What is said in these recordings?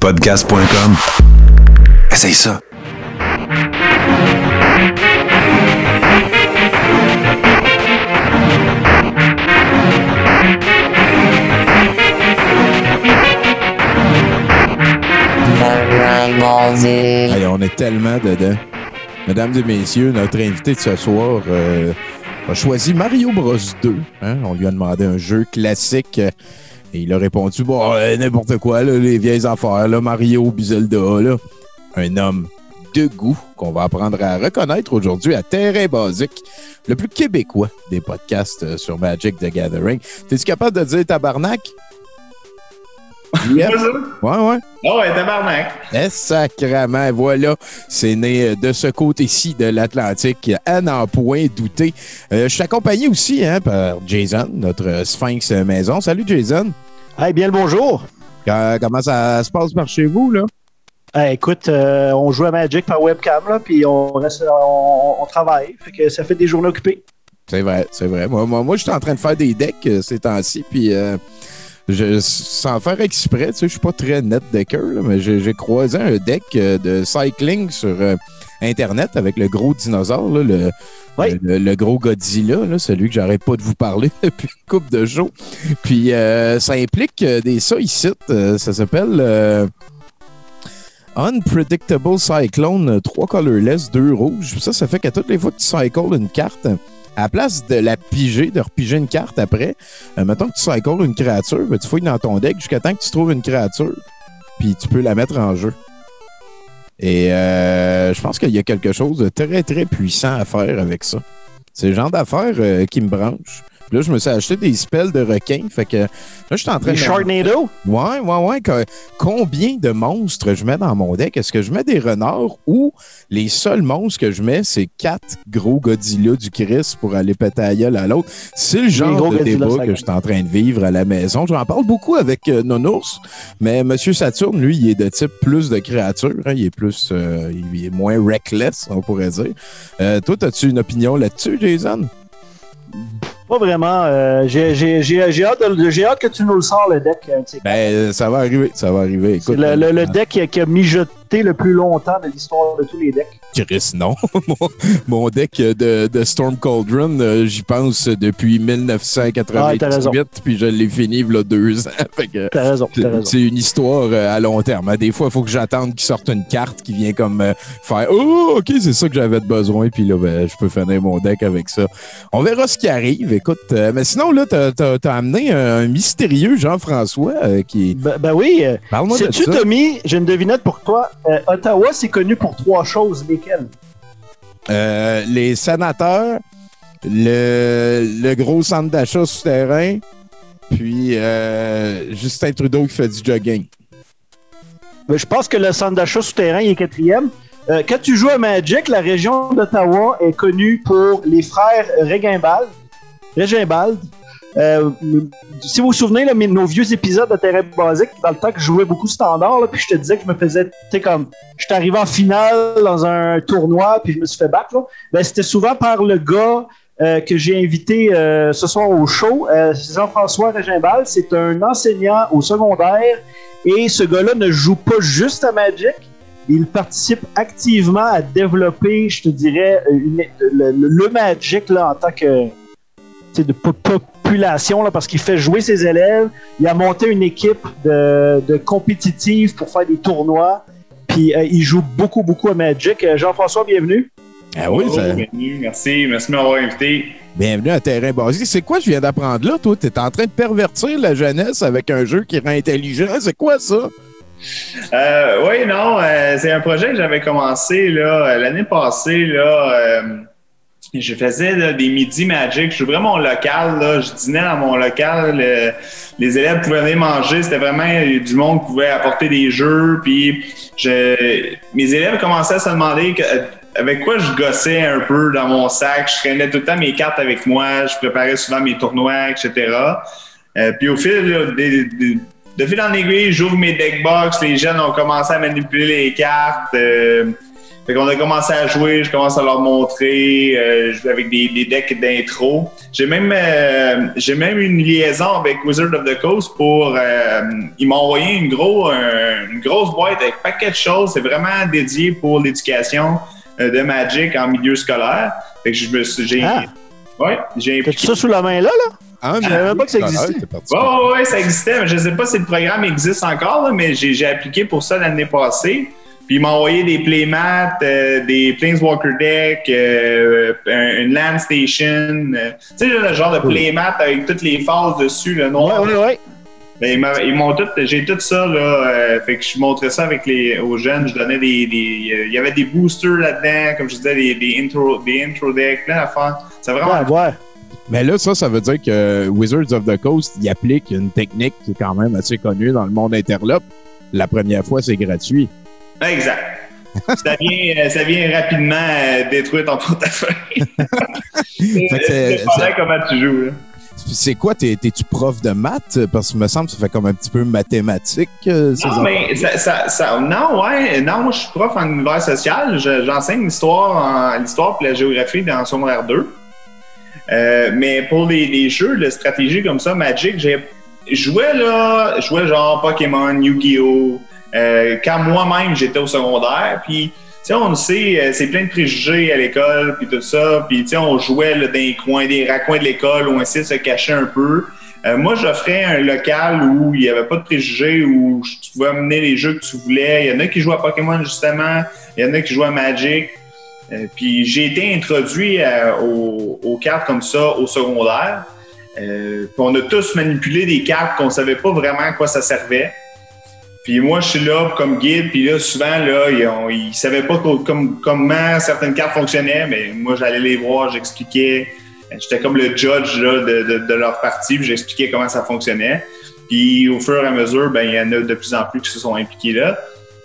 Podcast.com. Essaye ça. Hey, on est tellement dedans. Mesdames et messieurs, notre invité de ce soir a choisi Mario Bros 2. Hein? On lui a demandé un jeu classique et il a répondu n'importe quoi, là, les vieilles affaires, là, Mario, Zelda, là. Un homme de goût qu'on va apprendre à reconnaître aujourd'hui à Terrain Basique, le plus québécois des podcasts sur Magic the Gathering. T'es-tu capable de dire tabarnak? Yep. Ouais. Oh, ouais, tabarnak. Sacrement, voilà. C'est né de ce côté-ci de l'Atlantique, à n'en point douter. Je suis accompagné aussi par Jason, notre Sphinx maison. Salut, Jason. Hey, bien le bonjour. Comment ça se passe par chez vous, là? Écoute, on joue à Magic par webcam, là, puis on travaille. Fait que ça fait des journées occupées. C'est vrai. Moi, je suis en train de faire des decks ces temps-ci, puis... sans faire exprès, tu sais, je suis pas très net decker, là, mais j'ai croisé un deck de cycling sur Internet avec le gros dinosaure, là, le gros Godzilla, là, celui que j'arrête pas de vous parler depuis une couple de jours. Puis ça implique des ici, ça s'appelle Unpredictable Cyclone, 3 colorless, 2 rouges. Ça fait qu'à toutes les fois que tu cycles une carte, à la place de la piger, de repiger une carte après, mettons que tu cycles une créature, ben, tu fouilles dans ton deck jusqu'à temps que tu trouves une créature, puis tu peux la mettre en jeu. Et je pense qu'il y a quelque chose de très, très puissant à faire avec ça. C'est le genre d'affaire qui me branche. Puis là, je me suis acheté des spells de requin. Fait que là, je suis en train de... Sharknado? Ouais. Combien de monstres je mets dans mon deck? Est-ce que je mets des renards ou les seuls monstres que je mets, c'est 4 gros Godzilla du Christ pour aller péter à gueule à l'autre? C'est le genre de débat que je suis en train de vivre à la maison. J'en parle beaucoup avec Nonours, mais M. Saturne, lui, il est de type plus de créatures. Hein? Il est plus... il est moins reckless, on pourrait dire. Toi, as-tu une opinion là-dessus, Jason? Pas vraiment. J'ai hâte que tu nous le sors, le deck. Ça va arriver. Écoute, le deck qui a mijoté le plus longtemps de l'histoire de tous les decks. Chris, non. Mon deck de Storm Cauldron, j'y pense depuis 1998, puis je l'ai fini il y a 2 ans. T'as raison. C'est une histoire à long terme. Des fois, il faut que j'attende qu'il sorte une carte qui vient comme faire « Oh, OK, c'est ça que j'avais besoin. » Puis là, je peux finir mon deck avec ça. On verra ce qui arrive. Écoute, mais sinon, là, t'as amené un mystérieux Jean-François qui... Ben oui. Parle-moi de ça. Sais-tu, Tommy, j'ai une devinette pour toi. Ottawa, c'est connu pour 3 choses. Lesquelles? Les sénateurs, le gros centre d'achat souterrain, puis Justin Trudeau qui fait du jogging. Je pense que le centre d'achat souterrain il est 4e. Quand tu joues à Magic, la région d'Ottawa est connue pour les frères Regimbald. Si vous vous souvenez, là, nos vieux épisodes de Terrain Basique, dans le temps que je jouais beaucoup standard, là, puis je te disais que je me faisais, tu sais, comme, j'étais arrivé en finale dans un tournoi, puis je me suis fait battre, là. Ben, c'était souvent par le gars que j'ai invité ce soir au show, Jean-François Regimbald. C'est un enseignant au secondaire, et ce gars-là ne joue pas juste à Magic, il participe activement à développer, je te dirais, le Magic là, en tant que de population, là, parce qu'il fait jouer ses élèves. Il a monté une équipe de compétitive pour faire des tournois. Puis il joue beaucoup à Magic. Jean-François, bienvenue. Ah oui, bienvenue. Merci de m'avoir invité. Bienvenue à Terrain Basique. C'est quoi je viens d'apprendre là, toi? T'es en train de pervertir la jeunesse avec un jeu qui rend intelligent. C'est quoi ça? C'est un projet que j'avais commencé là, l'année passée. Là, je faisais là, des midis Magic. Je jouais mon local. Là, je dînais dans mon local. Les élèves pouvaient venir manger. C'était vraiment du monde qui pouvait apporter des jeux. Puis mes élèves commençaient à se demander avec quoi je gossais un peu dans mon sac. Je traînais tout le temps mes cartes avec moi. Je préparais souvent mes tournois, etc. Puis au fil là, de fil en aiguille, j'ouvre mes deck box. Les jeunes ont commencé à manipuler les cartes. Fait qu'on a commencé à jouer, je commence à leur montrer avec des decks d'intro. J'ai même une liaison avec Wizard of the Coast pour... ils m'ont envoyé une grosse boîte avec un paquet de choses. C'est vraiment dédié pour l'éducation de Magic en milieu scolaire. Fait que j'ai T'as-tu ça sous la main là? Ah, je savais même pas que ça existait. Ouais, ça existait. Je sais pas si le programme existe encore, là, mais j'ai appliqué pour ça l'année passée. Puis ils m'ont envoyé des playmats, des Planeswalker Deck, une Land Station. Tu sais, le genre de playmat avec toutes les phases dessus, le noir. Ouais. Ben, ils m'ont tout, j'ai tout ça, là. Fait que je montrais ça aux jeunes. Je donnais il y avait des boosters là-dedans, comme je disais, des intro decks, plein d'affaires. C'est vraiment. Ouais. Mais là, ça veut dire que Wizards of the Coast, il applique une technique qui est quand même assez connue dans le monde interlope. La première fois, c'est gratuit. Exact. Ça vient rapidement détruire ton portefeuille. C'est pas comment tu joues. Là. C'est quoi? T'es-tu prof de maths? Parce que me semble que ça fait comme un petit peu mathématique. Non, mais non, moi je suis prof en univers social. J'enseigne l'histoire et la géographie dans secondaire 2. Mais pour les jeux de stratégie comme ça, Magic, je jouais genre Pokémon, Yu-Gi-Oh! Quand moi-même j'étais au secondaire, puis on le sait, c'est plein de préjugés à l'école, puis tout ça, puis on jouait là, dans des raccoins de l'école où on essayait de se cacher un peu. Moi, j'offrais un local où il n'y avait pas de préjugés, où tu pouvais amener les jeux que tu voulais. Il y en a qui jouaient à Pokémon, justement, il y en a qui jouaient à Magic. Puis j'ai été introduit aux cartes comme ça au secondaire. Puis on a tous manipulé des cartes qu'on ne savait pas vraiment à quoi ça servait. Puis moi, je suis là comme guide, puis là, souvent, là, ils savaient pas comment certaines cartes fonctionnaient, mais moi, j'allais les voir, j'expliquais. J'étais comme le judge là, de leur partie, puis j'expliquais comment ça fonctionnait. Puis au fur et à mesure, ben il y en a de plus en plus qui se sont impliqués là.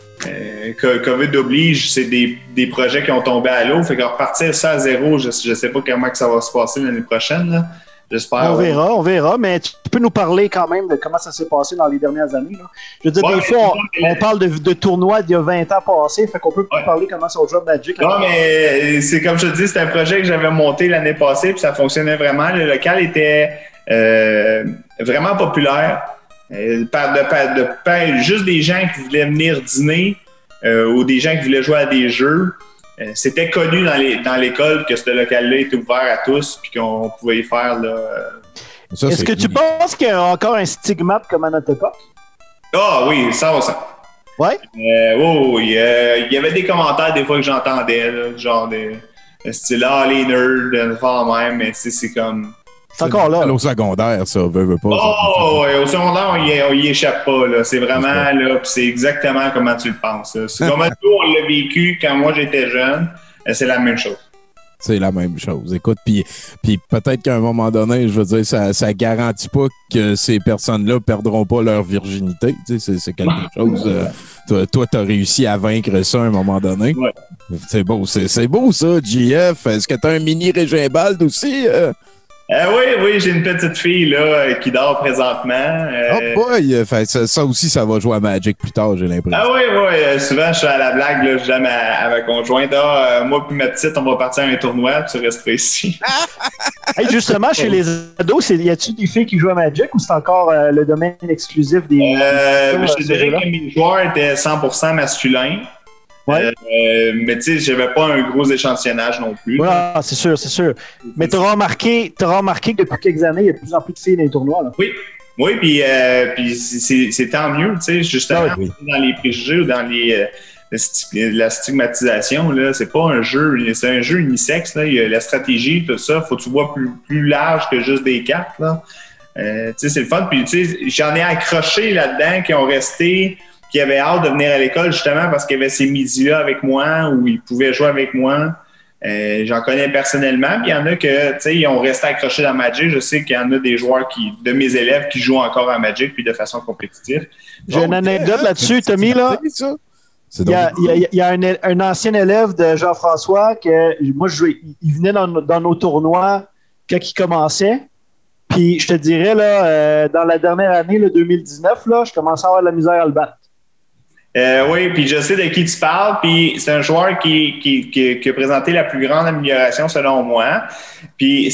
COVID oblige, c'est des projets qui ont tombé à l'eau, fait qu'en repartir ça à zéro, je sais pas comment que ça va se passer l'année prochaine, là. J'espère. On verra, mais tu peux nous parler quand même de comment ça s'est passé dans les dernières années. Là. Je veux dire, des fois, on parle de tournois d'il y a 20 ans passés, fait qu'on peut parler comment ça joue Magic. Non, mais c'est comme je te dis, c'est un projet que j'avais monté l'année passée, puis ça fonctionnait vraiment. Le local était vraiment populaire. Juste des gens qui voulaient venir dîner ou des gens qui voulaient jouer à des jeux. C'était connu dans l'école que ce local-là était ouvert à tous puis qu'on pouvait y faire. Là, Est-ce que tu penses qu'il y a encore un stigmate comme à notre époque? Ah oui, 100%. Ouais? Il y avait des commentaires des fois que j'entendais, là, genre des style les nerds, même, mais c'est comme... C'est encore là. Au secondaire, ça, veut pas. Au secondaire, on y échappe pas. Là. C'est vraiment, là, c'est exactement comment tu le penses. Là. C'est comme nous, on l'a vécu quand moi j'étais jeune. C'est la même chose. C'est la même chose. Écoute, puis peut-être qu'à un moment donné, je veux dire, ça garantit pas que ces personnes-là perdront pas leur virginité. Tu sais, c'est quelque chose... toi, t'as réussi à vaincre ça à un moment donné. Ouais. C'est beau ça, JF. Est-ce que t'as un mini Régimbald aussi? Oui, j'ai une petite fille là qui dort présentement. Ça aussi, ça va jouer à Magic plus tard, j'ai l'impression. Ah oui, souvent je suis à la blague, là, je dis à ma conjointe, moi puis ma petite, on va partir à un tournoi, puis tu resteras ici. Hey, justement, chez les ados, y a-t-il des filles qui jouent à Magic ou c'est encore le domaine exclusif des... je te dirais que mes joueurs étaient 100% masculins. Ouais. Mais tu sais, j'avais pas un gros échantillonnage non plus. Ouais, c'est sûr. Mais t'auras remarqué que depuis quelques années, il y a de plus en plus de filles dans les tournois. Là. Oui, puis c'est tant mieux, tu sais, justement, dans les préjugés ou dans la stigmatisation, là, c'est pas un jeu, c'est un jeu unisexe, là, il y a la stratégie, tout ça, faut que tu vois plus large que juste des cartes, là. Tu sais, c'est le fun, puis tu sais, j'en ai accroché là-dedans qui ont resté... qui avaient hâte de venir à l'école justement parce qu'il y avait ces midis-là avec moi où ils pouvaient jouer avec moi. J'en connais personnellement. Puis il y en a que, tu sais, ils ont resté accrochés dans Magic. Je sais qu'il y en a des joueurs de mes élèves qui jouent encore à Magic puis de façon compétitive. J'ai une anecdote là-dessus, Tommy, là. Il y a un ancien élève de Jean-François que moi, il venait dans nos tournois quand il commençait. Puis je te dirais, là, dans la dernière année, le 2019, là, je commençais à avoir de la misère à le battre. Oui, puis je sais de qui tu parles, puis c'est un joueur qui a présenté la plus grande amélioration selon moi. Puis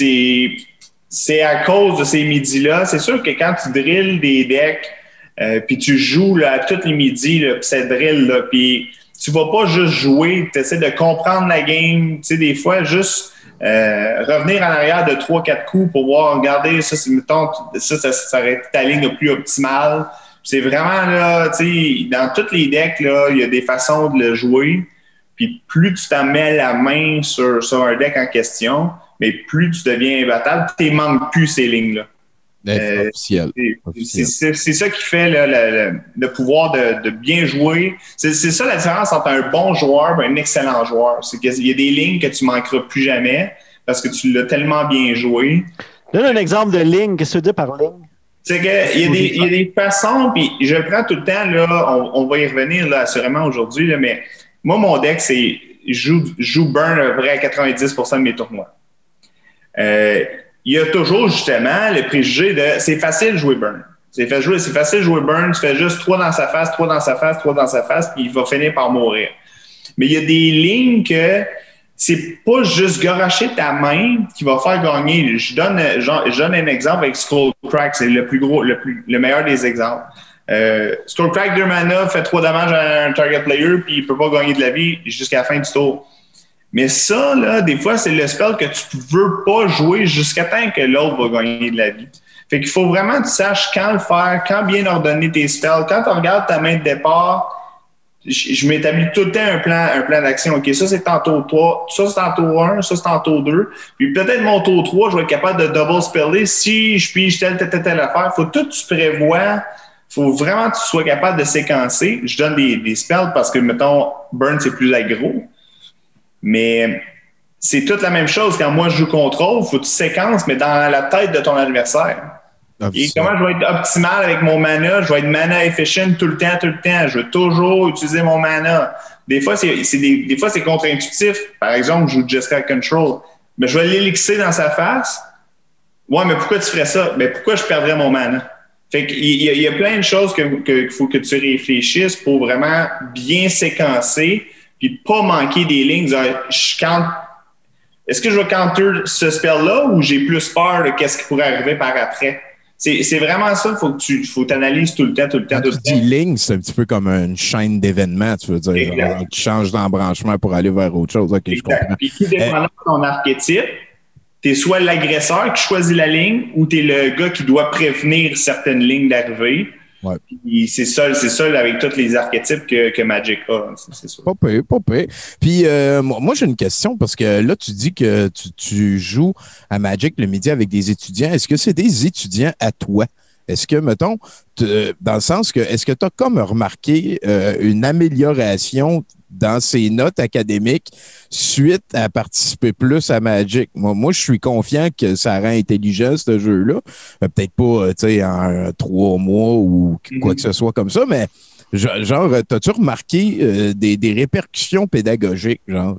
c'est à cause de ces midis-là. C'est sûr que quand tu drilles des decks, puis tu joues là, tous les midis, là, puis ça drill, là, puis tu vas pas juste jouer, tu essaies de comprendre la game. Tu sais, des fois, juste revenir en arrière de 3-4 coups pour voir, regarder, ça, mettons, ça aurait été ta ligne la plus optimale. C'est vraiment, là, tu sais, dans tous les decks, là, il y a des façons de le jouer. Puis plus tu t'en mets la main sur un deck en question, mais plus tu deviens imbattable, tu ne manques plus ces lignes-là. Officiel. C'est ça qui fait le pouvoir de bien jouer. C'est ça la différence entre un bon joueur et un excellent joueur. C'est qu'il y a des lignes que tu ne manqueras plus jamais parce que tu l'as tellement bien joué. Donne un exemple de ligne. Qu'est-ce que tu veux dire par ligne? C'est qu'il y a des façons, puis je le prends tout le temps, là, on va y revenir là, assurément aujourd'hui, là, mais moi, mon deck, c'est je joue burn à peu près à 90% de mes tournois. Il y a toujours justement le préjugé de c'est facile de jouer burn. C'est facile de jouer burn, tu fais juste 3 dans sa face, 3 dans sa face, 3 dans sa face, puis il va finir par mourir. Mais il y a des lignes que c'est pas juste garocher ta main qui va faire gagner. Je donne un exemple avec Skullcrack, c'est le meilleur des exemples. Skullcrack 2 mana fait 3 dommages à un target player, puis il peut pas gagner de la vie jusqu'à la fin du tour. Mais ça, là, des fois, c'est le spell que tu veux pas jouer jusqu'à temps que l'autre va gagner de la vie. Fait qu'il faut vraiment que tu saches quand le faire, quand bien ordonner tes spells. Quand tu regardes ta main de départ, je m'établis tout le temps un plan d'action. OK, ça, c'est en tour 3, ça, c'est en tour 1, ça, c'est en tour 2. Puis peut-être mon tour 3, je vais être capable de double speller si je pige telle affaire. Faut tout tu prévois. Faut vraiment que tu sois capable de séquencer. Je donne des spells parce que, mettons, burn, c'est plus aggro. Mais c'est toute la même chose. Quand moi, je joue contrôle, il faut que tu séquences, mais dans la tête de ton adversaire. Et comment je vais être optimal avec mon mana? Je vais être mana efficient tout le temps. Je veux toujours utiliser mon mana. Des fois, c'est contre-intuitif. Par exemple, je joue Jeskai Control. Mais je vais l'élixer dans sa face. Ouais, mais pourquoi tu ferais ça? Mais pourquoi je perdrais mon mana? Fait qu'il y a plein de choses qu'il faut que tu réfléchisses pour vraiment bien séquencer puis pas manquer des lignes. Est-ce que je vais counter ce spell-là ou j'ai plus peur de qu'est-ce qui pourrait arriver par après? C'est vraiment ça, il faut t'analyser tout le temps. Quand tu dis ligne, c'est un petit peu comme une chaîne d'événements, tu veux dire. Genre, tu changes d'embranchement pour aller vers autre chose. Okay, je comprends. Puis tout dépendant de ton archétype, tu es soit l'agresseur qui choisit la ligne ou tu es le gars qui doit prévenir certaines lignes d'arrivée. Ouais. C'est ça avec tous les archétypes que Magic a. C'est sûr. Pas pire. Puis moi, j'ai une question parce que là, tu dis que tu joues à Magic le midi avec des étudiants. Est-ce que c'est des étudiants à toi? Est-ce que, mettons, dans le sens que, est-ce que tu as comme remarqué une amélioration dans ses notes académiques suite à participer plus à Magic? Moi, je suis confiant que ça rend intelligent, ce jeu-là. Peut-être pas, tu sais, en 3 mois ou quoi que ce soit comme ça, mais genre, t'as-tu remarqué des répercussions pédagogiques? Genre,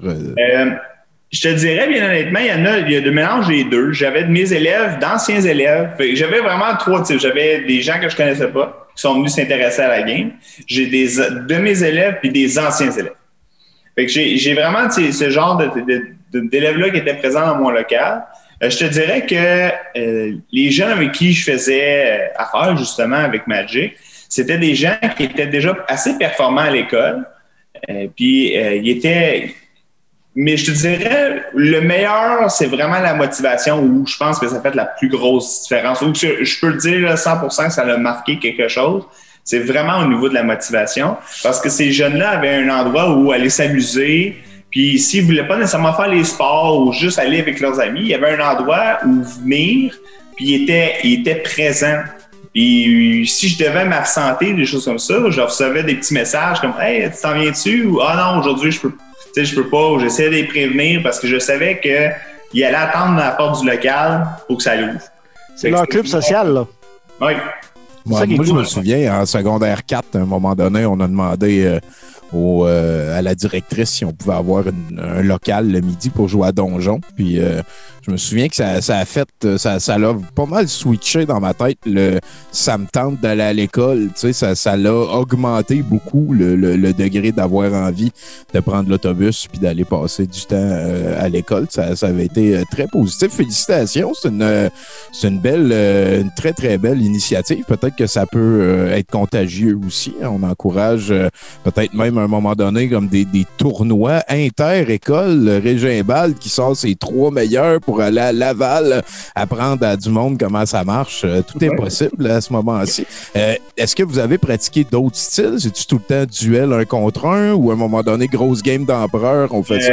je te dirais, bien honnêtement, il y a de mélange des deux. J'avais de mes élèves, d'anciens élèves. J'avais vraiment 3 types. J'avais des gens que je connaissais pas qui sont venus s'intéresser à la game. J'ai de mes élèves puis des anciens élèves. Fait que j'ai vraiment ce genre d'élèves-là qui étaient présents dans mon local. Je te dirais que les gens avec qui je faisais affaire, justement, avec Magic, c'était des gens qui étaient déjà assez performants à l'école. Puis ils étaient... Mais je te dirais, le meilleur, c'est vraiment la motivation où je pense que ça fait la plus grosse différence. Où je peux le dire là, 100% que ça a marqué quelque chose. C'est vraiment au niveau de la motivation. Parce que ces jeunes-là avaient un endroit où aller s'amuser. Puis s'ils ne voulaient pas nécessairement faire les sports ou juste aller avec leurs amis, il y avait un endroit où venir, puis ils étaient présents. Puis si je devais m'absenter, des choses comme ça, je recevais des petits messages comme « Hey, tu t'en viens-tu? » ou « Ah non, aujourd'hui, je peux pas. » ou j'essayais de les prévenir parce que je savais qu'ils allaient attendre à la porte du local pour que ça l'ouvre. C'est leur club social, là. Oui. Moi, je me souviens, en secondaire 4, à un moment donné, on a demandé à la directrice si on pouvait avoir un local le midi pour jouer à Donjon. Puis je me souviens que ça a fait, ça l'a pas mal switché dans ma tête. Ça me tente d'aller à l'école. Tu sais, ça l'a augmenté beaucoup le degré d'avoir envie de prendre l'autobus puis d'aller passer du temps à l'école. Ça avait été très positif. Félicitations. C'est une belle, une très, très belle initiative. Peut-être que ça peut être contagieux aussi. On encourage peut-être même à un moment donné comme des tournois inter-écoles Régimbal qui sort ses 3 meilleurs pour aller à Laval apprendre à du monde comment ça marche. Tout est possible à ce moment-ci. Est-ce que vous avez pratiqué d'autres styles? C'est-tu tout le temps duel 1 contre 1 ou à un moment donné, grosse game d'empereur? On fait ça?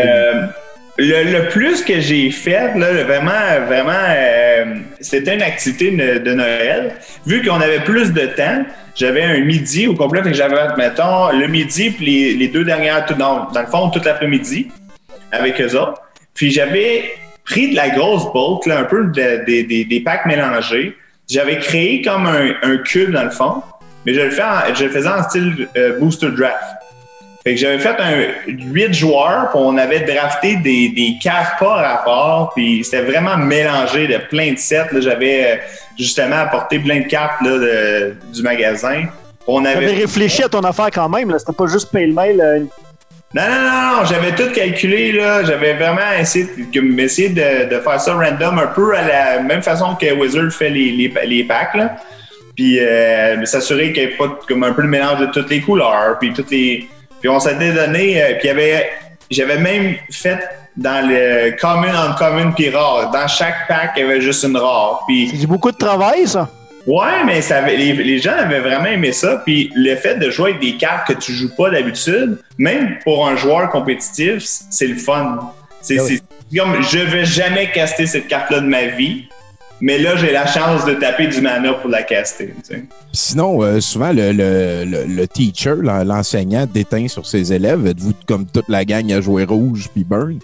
Le plus que j'ai fait, là, vraiment, c'était une activité de Noël. Vu qu'on avait plus de temps, j'avais un midi au complet, fait que j'avais, mettons, le midi puis les 2 dernières, dans le fond, toute l'après-midi avec eux autres. Puis j'avais pris de la grosse bulk, là, un peu des packs mélangés. J'avais créé comme un cube dans le fond, mais je le faisais en style booster draft. Fait que j'avais fait 8 joueurs, puis on avait drafté des cartes par rapport, puis c'était vraiment mélangé de plein de sets. Là, j'avais justement apporté plein de cartes là, du magasin. On avait réfléchi à ton affaire quand même, là. C'était pas juste pay-le-mail. Non, j'avais tout calculé, là. J'avais vraiment essayé de faire ça random, un peu à la même façon que Wizard fait les packs, là. Puis s'assurer qu'il n'y ait pas comme un peu le mélange de toutes les couleurs, puis Puis on s'était donné, puis j'avais même fait dans le common, uncommon, puis rare. Dans chaque pack, il y avait juste une rare. Puis, c'est beaucoup de travail, ça? Ouais, mais les gens avaient vraiment aimé ça. Puis le fait de jouer avec des cartes que tu joues pas d'habitude, même pour un joueur compétitif, c'est le fun. C'est comme, je vais jamais caster cette carte-là de ma vie. Mais là, j'ai la chance de taper du mana pour la caster. Tu sais. Sinon, souvent, le teacher, l'enseignant, déteint sur ses élèves. Êtes-vous comme toute la gang à jouer rouge puis burn?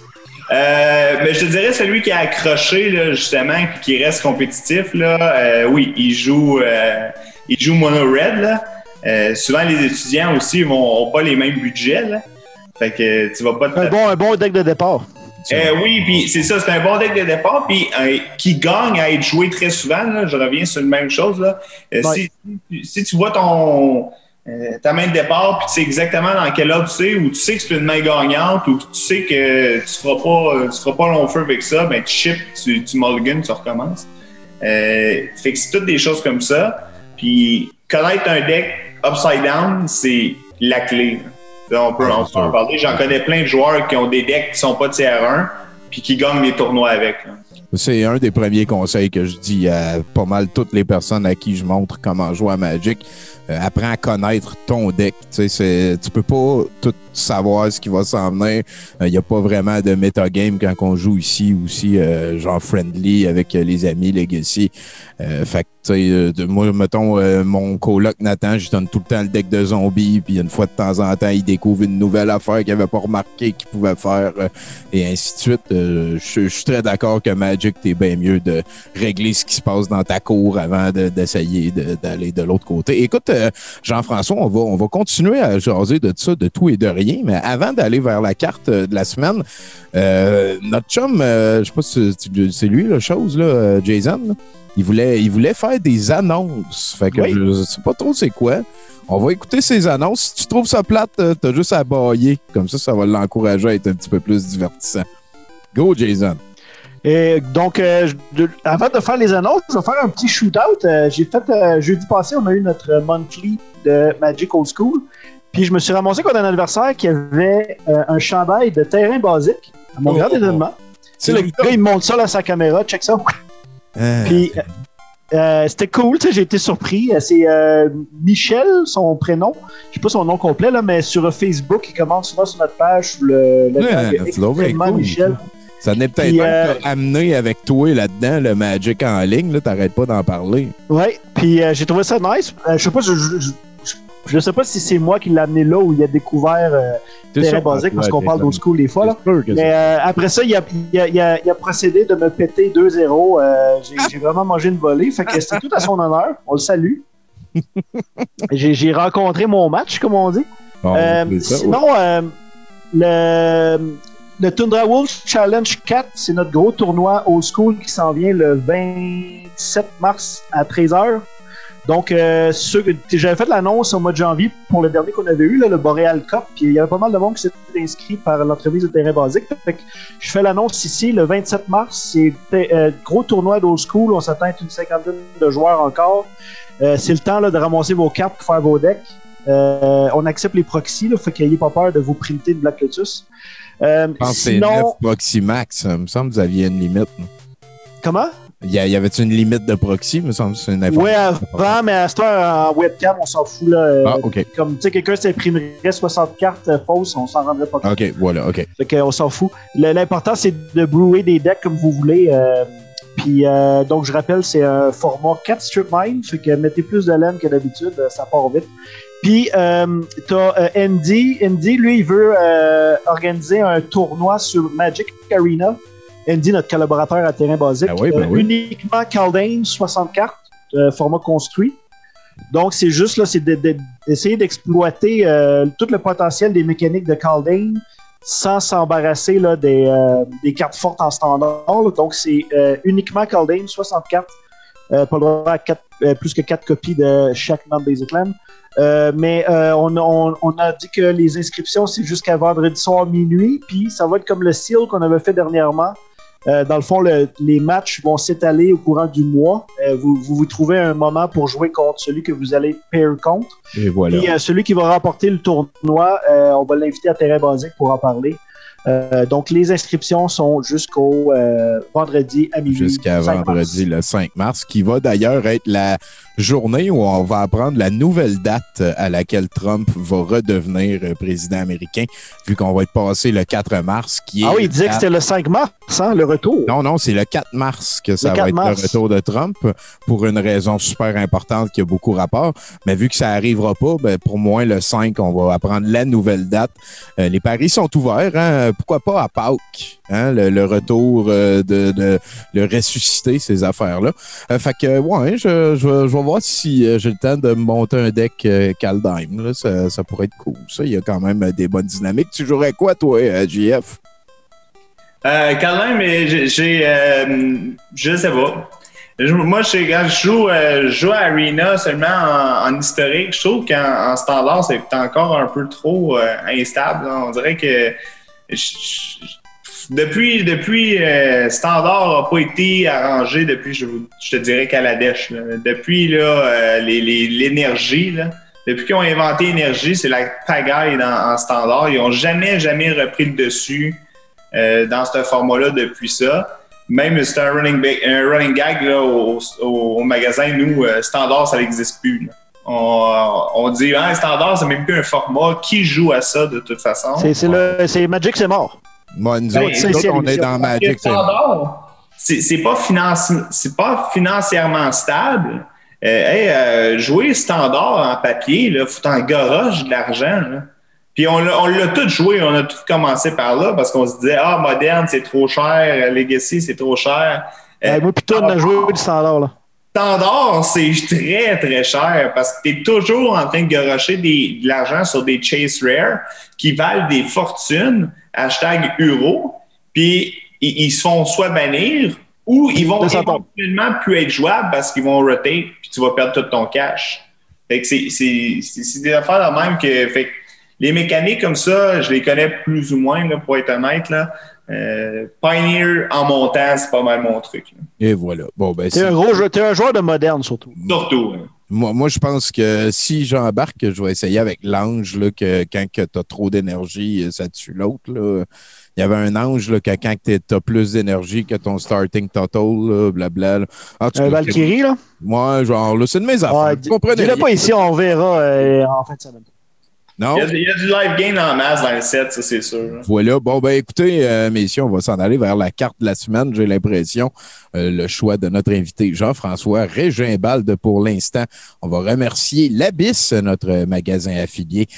Mais je te dirais celui qui a accroché, là, justement, et qui reste compétitif, là, oui, il joue mono-red. Là. Souvent, les étudiants aussi n'ont pas les mêmes budgets. Là. Fait que tu vas pas un bon deck de départ. Oui, puis c'est ça, c'est un bon deck de départ, puis qui gagne à être joué très souvent. Là, je reviens sur la même chose. Là. Si tu vois ta main de départ, puis tu sais exactement dans quel ordre tu sais, ou tu sais que c'est une main gagnante, ou tu sais que tu feras pas long feu avec ça, ben tu chips, tu mulligan, tu recommences. Fait que c'est toutes des choses comme ça. Puis connaître un deck upside down, c'est la clé. Là, on peut en parler. J'en connais plein de joueurs qui ont des decks qui sont pas tier 1 puis qui gagnent les tournois avec. Là. C'est un des premiers conseils que je dis à pas mal toutes les personnes à qui je montre comment jouer à Magic. Apprends à connaître ton deck. Tu peux pas tout savoir ce qui va s'en venir. Il n'y a pas vraiment de metagame quand on joue ici aussi, genre friendly avec les amis Legacy. Fait que, tu sais, moi, mettons, mon coloc Nathan, je donne tout le temps le deck de zombies, puis une fois de temps en temps, il découvre une nouvelle affaire qu'il n'avait pas remarqué qu'il pouvait faire, et ainsi de suite. Je suis très d'accord que Magic, t'es bien mieux de régler ce qui se passe dans ta cour avant d'essayer d'aller de l'autre côté. Écoute, Jean-François, on va continuer à jaser de ça, de tout et de rien, mais avant d'aller vers la carte de la semaine, notre chum, je sais pas si c'est lui, la chose, là, Jason, là, il voulait faire des annonces. Fait que je sais pas trop c'est quoi. On va écouter ses annonces. Si tu trouves ça plate, t'as juste à bailler. Comme ça va l'encourager à être un petit peu plus divertissant. Go, Jason. Et donc, avant de faire les annonces, je vais faire un petit shootout. J'ai fait, jeudi passé, on a eu notre monthly de Magic Old School. Puis je me suis ramassé contre un adversaire qui avait un chandail de terrain basique à mon grand événement. Le gars, il monte ça à sa caméra. Check ça. Puis c'était cool, j'ai été surpris. C'est Michel, son prénom. Je sais pas son nom complet, là, mais sur Facebook, il commente souvent sur notre page le Michel. Ça n'est peut-être amené avec toi là-dedans, le Magic en ligne. Là, t'arrêtes pas d'en parler. Ouais, puis j'ai trouvé ça nice. Je sais pas si c'est moi qui l'ai amené là où il a découvert terrain basique parce qu'on parle d'old school des fois. Là. Mais après ça, il a procédé de me péter 2-0. J'ai vraiment mangé une volée. Fait que c'était tout à son honneur. On le salue. J'ai rencontré mon match, comme on dit. Bon, sinon, Le Tundra Wolves Challenge 4, c'est notre gros tournoi old school qui s'en vient le 27 mars à 13h. Donc, j'avais fait l'annonce au mois de janvier pour le dernier qu'on avait eu, là, le Boreal Cup, puis il y avait pas mal de monde qui s'était inscrit par l'entreprise de terrain basique. Fait que je fais l'annonce ici le 27 mars. C'est gros tournoi d'old school. On s'attend à une cinquantaine de joueurs encore. C'est le temps là, de ramasser vos cartes pour faire vos decks. On accepte les proxys, là, fait qu'il n'y ait pas peur de vous printer de Black Lotus. Je pense que c'est 9 proxy max. Il me semble que vous aviez une limite. Là. Comment? Y avait-tu une limite de proxy? Il me semble que c'est une information. Oui, avant, mais à cette heure, en webcam, on s'en fout. Là, OK. Comme, tu sais, quelqu'un s'imprimerait 60 cartes fausses, on s'en rendrait pas compte. OK, voilà, OK. Fait qu'on s'en fout. L'important, c'est de brewer des decks comme vous voulez. Puis, donc, je rappelle, c'est un format 4 strip mine. Fait que mettez plus de laine que d'habitude, ça part vite. Puis, t'as Andy. Andy, lui, il veut organiser un tournoi sur Magic Arena. Andy, notre collaborateur à terrain basique. Ah oui, oui. Uniquement Kaldane, 60 cartes, format construit. Donc, c'est juste là, c'est d'essayer d'exploiter tout le potentiel des mécaniques de Kaldane sans s'embarrasser là, des cartes fortes en standard. Là. Donc, c'est uniquement Kaldane, 60 cartes. Pas le droit à plus que 4 copies de chaque non-basic land. Mais on a dit que les inscriptions, c'est jusqu'à vendredi soir minuit. Puis, ça va être comme le seal qu'on avait fait dernièrement. Dans le fond, les matchs vont s'étaler au courant du mois. Vous trouvez un moment pour jouer contre celui que vous allez pair contre. Et voilà. Puis celui qui va remporter le tournoi, on va l'inviter à terrain basique pour en parler. Donc, les inscriptions sont jusqu'au vendredi à minuit. Jusqu'à vendredi, le 5 mars, qui va d'ailleurs être la journée où on va apprendre la nouvelle date à laquelle Trump va redevenir président américain, vu qu'on va être passé le 4 mars. Ah oui, il disait que c'était le 5 mars, hein, le retour. Non, c'est le 4 mars que ça va être le retour de Trump, pour une raison super importante qui a beaucoup rapport. Mais vu que ça n'arrivera pas, ben, pour moi, le 5, on va apprendre la nouvelle date. Les paris sont ouverts, hein? Pourquoi pas à Pâques, hein? Le retour de le ressusciter, ces affaires-là. Fait que, ouais, je vais voir si j'ai le temps de me monter un deck Kaldheim. Là. Ça pourrait être cool. Ça, il y a quand même des bonnes dynamiques. Tu jouerais quoi, toi, JF? Kaldheim, je sais pas. Moi, quand je joue à Arena seulement en historique, je trouve qu'en standard, c'est encore un peu trop instable. Là. On dirait que depuis standard n'a pas été arrangé depuis, je te dirais, Kaladesh. Là. Depuis là, l'énergie, là. Depuis qu'ils ont inventé l'énergie, c'est la pagaille en standard. Ils n'ont jamais repris le dessus dans ce format-là depuis ça. Même c'est un running gag là, au magasin, nous, standard, ça n'existe plus. Là. On dit, standard, c'est même plus un format. Qui joue à ça de toute façon? C'est Magic, c'est mort. Moi, nous autres, on est dans Magic. C'est pas financièrement stable. Jouer standard en papier, il faut en garoche de l'argent. Là. Puis on l'a tout joué, on a tout commencé par là parce qu'on se disait, moderne, c'est trop cher, Legacy, c'est trop cher. Moi, puis toi, on a joué du standard, là. Standard, c'est très, très cher parce que tu es toujours en train de garocher de l'argent sur des Chase Rare qui valent des fortunes, #euro, puis ils se font soit bannir ou ils vont éventuellement plus être jouables parce qu'ils vont rotate puis tu vas perdre tout ton cash. Fait que c'est des affaires de même que... Fait que les mécaniques comme ça, je les connais plus ou moins, là, pour être honnête. Là. Pioneer en montant, c'est pas mal mon truc. Là. Et voilà. Bon, ben, t'es un joueur de moderne, surtout. Surtout. Hein. Moi, je pense que si j'embarque, je vais essayer avec l'ange, là, que quand tu as trop d'énergie, ça tue l'autre. Là. Il y avait un ange, là, que quand tu as plus d'énergie que ton starting total, blabla. Un Valkyrie, là? Moi, genre, là, c'est de mes affaires. Vous comprenez? Dis-le pas ici, on verra en fin de semaine. Non? Il y a du live game en masse dans le set, ça, c'est sûr. Voilà. Bon, ben écoutez, messieurs, on va s'en aller vers la carte de la semaine. J'ai l'impression, le choix de notre invité Jean-François Régimbalde pour l'instant. On va remercier l'Abyss, notre magasin affilié,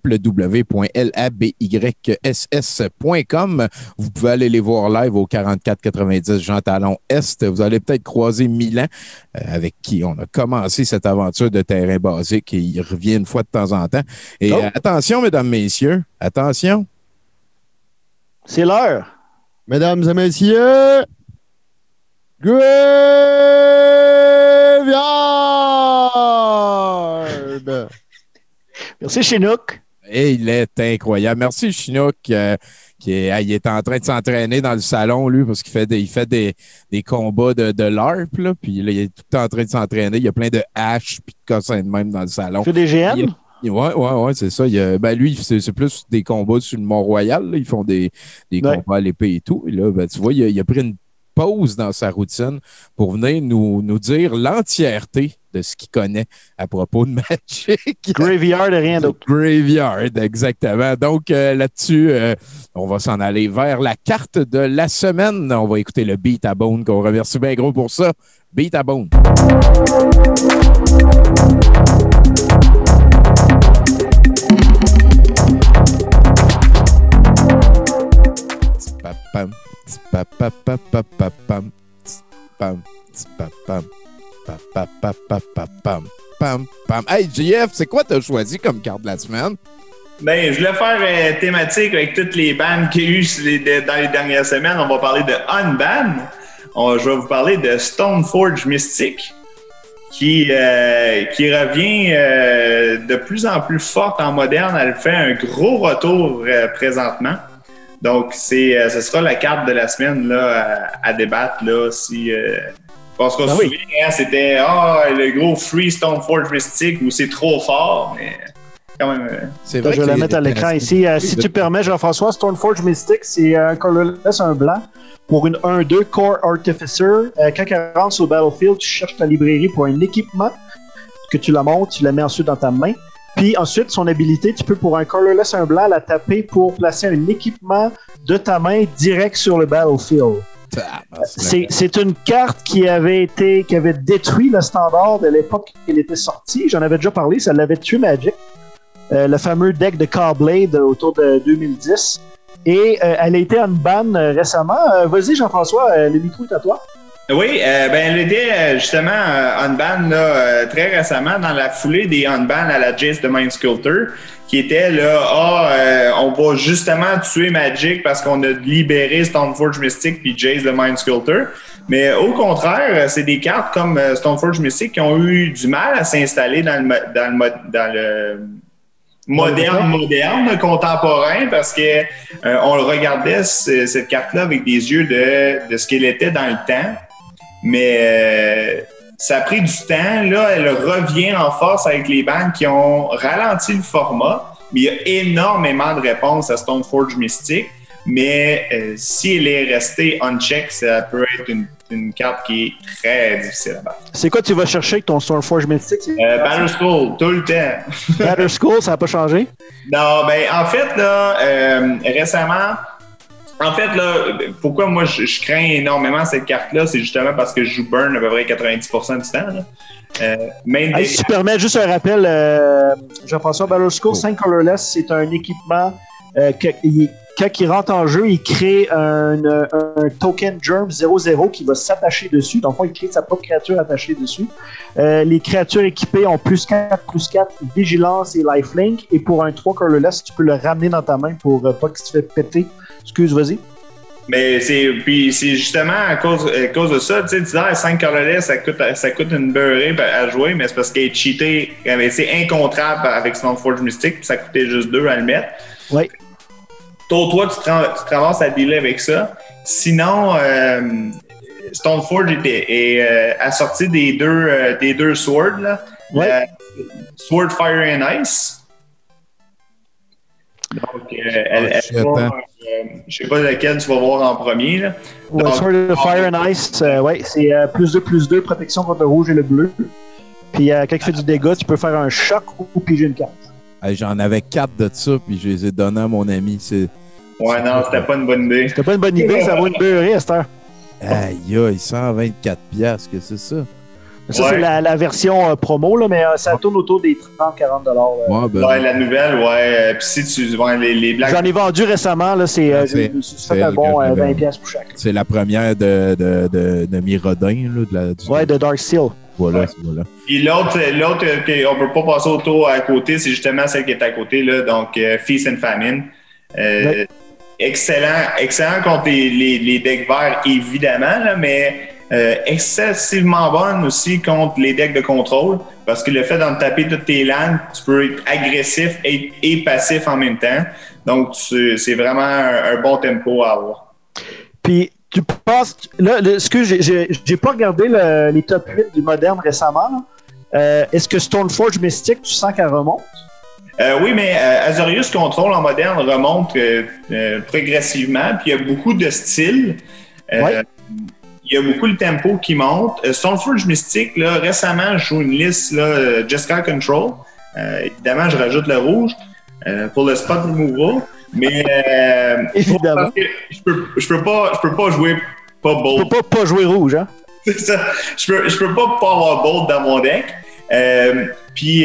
www.labYSS.com. Vous pouvez aller les voir live au 4490 Jean Talon Est. Vous allez peut-être croiser Milan, avec qui on a commencé cette aventure de terrain basique et il revient une fois de temps en temps. Et attention, mesdames, messieurs, attention. C'est l'heure. Mesdames et messieurs, Graveyard! Merci, Chinook. Et il est incroyable. Merci, Chinook, il est en train de s'entraîner dans le salon, lui, parce qu'il fait des combats de LARP, là, puis là, il est tout le temps en train de s'entraîner. Il y a plein de haches puis de cossins de même dans le salon. Il fait des GN? Ouais, c'est ça. Lui, c'est plus des combats sur le Mont-Royal. Là. Ils font des combats à l'épée et tout. Et là, tu vois, il a pris une pause dans sa routine pour venir nous dire l'entièreté de ce qu'il connaît à propos de Magic. Graveyard et rien d'autre. Graveyard, exactement. Donc, là-dessus, on va s'en aller vers la carte de la semaine. On va écouter le Beat à Bone, qu'on remercie bien gros pour ça. Beat à Bone. Pam, pam, pam, pam, pam, pam, pam, pam, pam, pam. Hey, JF, c'est quoi t'as choisi comme carte de la semaine? Ben, je voulais faire thématique avec toutes les bands qu'il y a eu dans les dernières semaines. On va parler de Unban. Je vais vous parler de Stoneforge Mystic, qui revient de plus en plus forte en moderne. Elle fait un gros retour présentement. Donc, ce sera la carte de la semaine là, à débattre. Là, parce qu'on se souvient, c'était le gros Free Stoneforge Mystic où c'est trop fort, mais quand même. C'est vrai je vais la mettre à l'écran ici. Si tu permets, Jean-François, Stoneforge Mystic, c'est un colorless, un blanc, pour une 1-2 Core Artificer. Quand elle rentre sur le battlefield, tu cherches ta librairie pour un équipement, que tu la montes, tu la mets ensuite dans ta main. Puis ensuite, son habilité, tu peux pour un colorless, un blanc, la taper pour placer un équipement de ta main direct sur le battlefield. C'est une carte qui avait détruit le standard de l'époque qu'elle était sortie. J'en avais déjà parlé, ça l'avait tué Magic. Le fameux deck de Caw-Blade autour de 2010. Et elle a été unban récemment. Vas-y, Jean-François, le micro est à toi. Oui, elle était justement unban très récemment dans la foulée des unban à la Jace the Mind Sculptor, qui était là, on va justement tuer Magic parce qu'on a libéré Stoneforge Mystic puis Jace the Mind Sculptor. Mais au contraire, c'est des cartes comme Stoneforge Mystic qui ont eu du mal à s'installer dans le moderne, contemporain, parce que on le regardait cette carte-là avec des yeux de ce qu'elle était dans le temps. Mais ça a pris du temps. Là, elle revient en force avec les bandes qui ont ralenti le format. Mais il y a énormément de réponses à Stoneforge Mystic. Mais si elle est restée uncheck, ça peut être une carte qui est très difficile à battre. C'est quoi tu vas chercher avec ton Stoneforge Mystic? Batterskull, tout le temps. Batterskull, ça n'a pas changé? Non, en fait, là, récemment... En fait, là, pourquoi moi je crains énormément cette carte-là, c'est justement parce que je joue Burn à peu près 90% du temps. Là. Si tu permets juste un rappel, Jean-François, Batterskull 5 colorless, c'est un équipement quand il rentre en jeu, il crée un token Germ 0-0 qui va s'attacher dessus. Donc, il crée sa propre créature attachée dessus. Les créatures équipées ont +4/+4 vigilance et lifelink. Et pour un 3 colorless, tu peux le ramener dans ta main pour pas qu'il se fait péter. Excuse, vas-y. Mais c'est justement à cause de ça, tu sais, 5 colorless, ça coûte une beurrée à jouer, mais c'est parce qu'elle est cheatée, c'est incontrable avec Stoneforge Mystic, puis ça coûtait juste 2 à le mettre. Oui. Toi, tu te ramasses à dealer avec ça. Sinon, Stoneforge est assorti des deux swords, là. Ouais. Sword, Fire and Ice. Donc, je sais pas lequel tu vas voir en premier. Là. Ouais, donc, Sword of Fire and Ice, c'est +2/+2, protection contre le rouge et le bleu. Puis quand il fait du dégât, tu peux faire un choc ou piger une carte. Hey, j'en avais 4 de ça, puis je les ai donnés à mon ami. Ouais, non, c'était pas une bonne idée. C'était pas une bonne idée, ça vaut une beurrée à cette heure. Aïe, 124 $, que c'est ça? Ça, ouais. C'est la version promo, là, mais ça tourne autour des 30-40 $. Ouais, la nouvelle, ouais. Puis si tu vois les blagues. J'en ai vendu récemment, là, c'est fait un bon 20 $. Pour chaque. C'est la première de Mirodin, là, de Dark Steel. Voilà, ouais. Voilà. Et l'autre on peut pas passer au tour à côté, c'est justement celle qui est à côté, là, donc Feast and Famine. excellent contre les decks verts, évidemment, là, mais excessivement bonne aussi contre les decks de contrôle, parce que le fait d'en taper toutes tes landes, tu peux être agressif et passif en même temps. Donc, c'est vraiment un bon tempo à avoir. Puis, tu penses... Là, ce que j'ai pas regardé les top 8 du moderne récemment. Est-ce que Stoneforge Mystic, tu sens qu'elle remonte? Oui, mais Azorius Control en moderne remonte progressivement, puis il y a beaucoup de styles. Ouais. Il y a beaucoup de tempo qui monte. Stoneforge Mystic, là, récemment, je joue une liste là, Jeskai Control. Évidemment, je rajoute le rouge pour le spot removal. Mais évidemment. Parce que je peux pas jouer pas bold. Tu peux pas jouer rouge, hein? C'est ça. Je peux pas avoir bold dans mon deck. Puis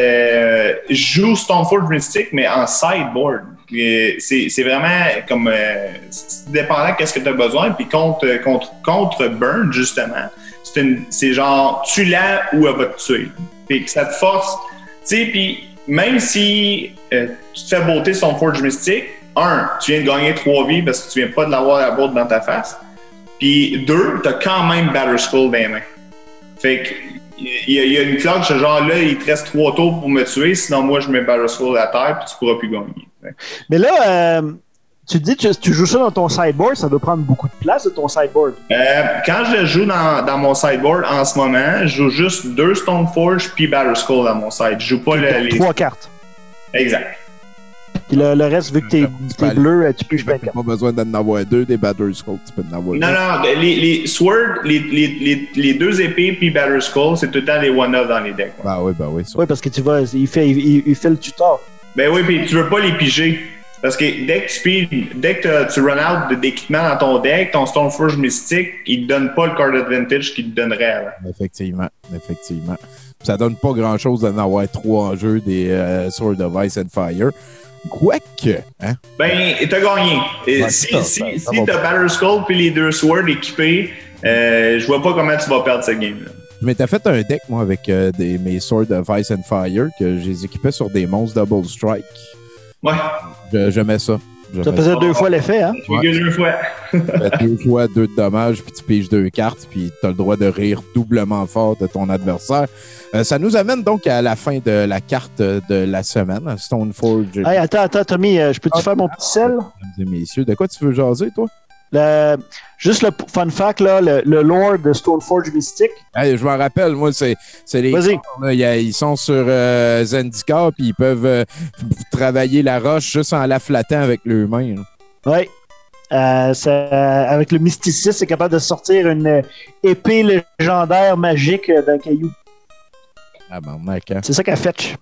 je joue Stoneforge Mystic, mais en sideboard. C'est vraiment comme c'est dépendant de qu'est-ce que tu as besoin. Puis contre Burn, justement, c'est genre tue-la ou elle va te tuer. Puis ça te force. Tu sais, puis même si tu te fais botter Stoneforge Mystic, tu viens de gagner 3 vies parce que tu viens pas de l'avoir la botte dans ta face. Puis 2, tu as quand même Batterskull dans les mains. Fait que il y a une cloque, ce genre-là, il te reste 3 tours pour me tuer, sinon moi je mets Batterskull à terre puis tu pourras plus gagner. Mais là, tu dis que tu joues ça dans ton sideboard, ça doit prendre beaucoup de place de ton sideboard. Quand je le joue dans mon sideboard en ce moment, je joue juste 2 Stoneforge puis Batterskull dans mon side. Je joue pas les 3 cartes. Exact. Puis le reste, vu que t'es bleu, tu peux jouer 4. Tu n'as pas besoin d'en avoir 2, des Batterskull, tu peux en avoir 2. Non, les Sword, les 2 épées puis Batterskull, c'est tout le temps les one-off dans les decks. Ben oui. Oui, parce que tu vois, il fait le tutor. Ben oui, puis tu veux pas les piger. Parce que dès que tu run out d'équipement dans ton deck, ton Stoneforge Mystique, il te donne pas le card advantage qu'il te donnerait avant. Effectivement. Ça donne pas grand-chose d'en avoir 3 en jeu, des Sword of Ice and Fire. Quoique, hein? Ben, t'as gagné. Ouais, si va t'as Batterskull puis les 2 Swords équipés, je vois pas comment tu vas perdre cette game-là. Mais t'as fait un deck, moi, avec mes Sword of Ice and Fire, que je les équipais sur des monstres Double Strike. Ouais. J'aimais ça. Ça faisait 2 fois l'effet, hein? Ouais. 2 fois. 2 fois 2 de dommages, puis tu piges 2 cartes, puis t'as le droit de rire doublement fort de ton adversaire. Ça nous amène donc à la fin de la carte de la semaine, Stoneforge. Hey, attends, Tommy, je peux-tu faire mon petit sel? Mesdames et messieurs, de quoi tu veux jaser, toi? Juste le fun fact, là, le lore de Stoneforge Mystic. Hey, je m'en rappelle, moi, c'est les... Vas-y. Là, ils sont sur Zendikar, puis ils peuvent travailler la roche juste en la flattant avec leurs mains. Oui. Avec le mysticisme, c'est capable de sortir une épée légendaire magique d'un caillou. Ah ben, mec, hein? C'est ça qu'elle fetch.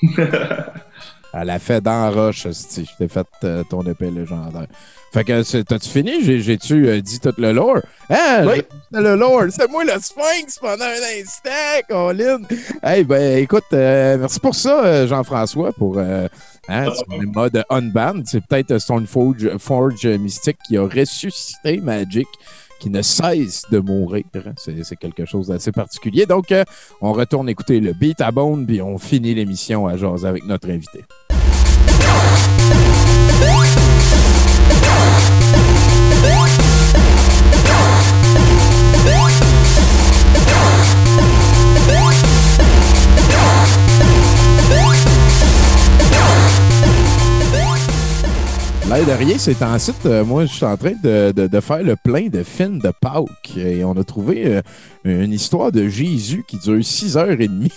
Elle a fait dans la roche, si je t'ai fait ton épée légendaire. Fait que, t'as-tu fini? J'ai-tu dit tout le lore? Hein? Oui. Le lore, c'est moi le Sphinx pendant un instant, Colin! Hey, ben, écoute, merci pour ça, Jean-François, pour le mode unbanned. C'est peut-être Stoneforge Mystique qui a ressuscité Magic, qui ne cesse de mourir. C'est quelque chose d'assez particulier. Donc, on retourne écouter le Beat à Bone, puis on finit l'émission à jaser avec notre invité. L'air de rien, c'est en site. Moi, je suis en train de faire le plein de films de Pâques. Et on a trouvé une histoire de Jésus qui dure 6h30.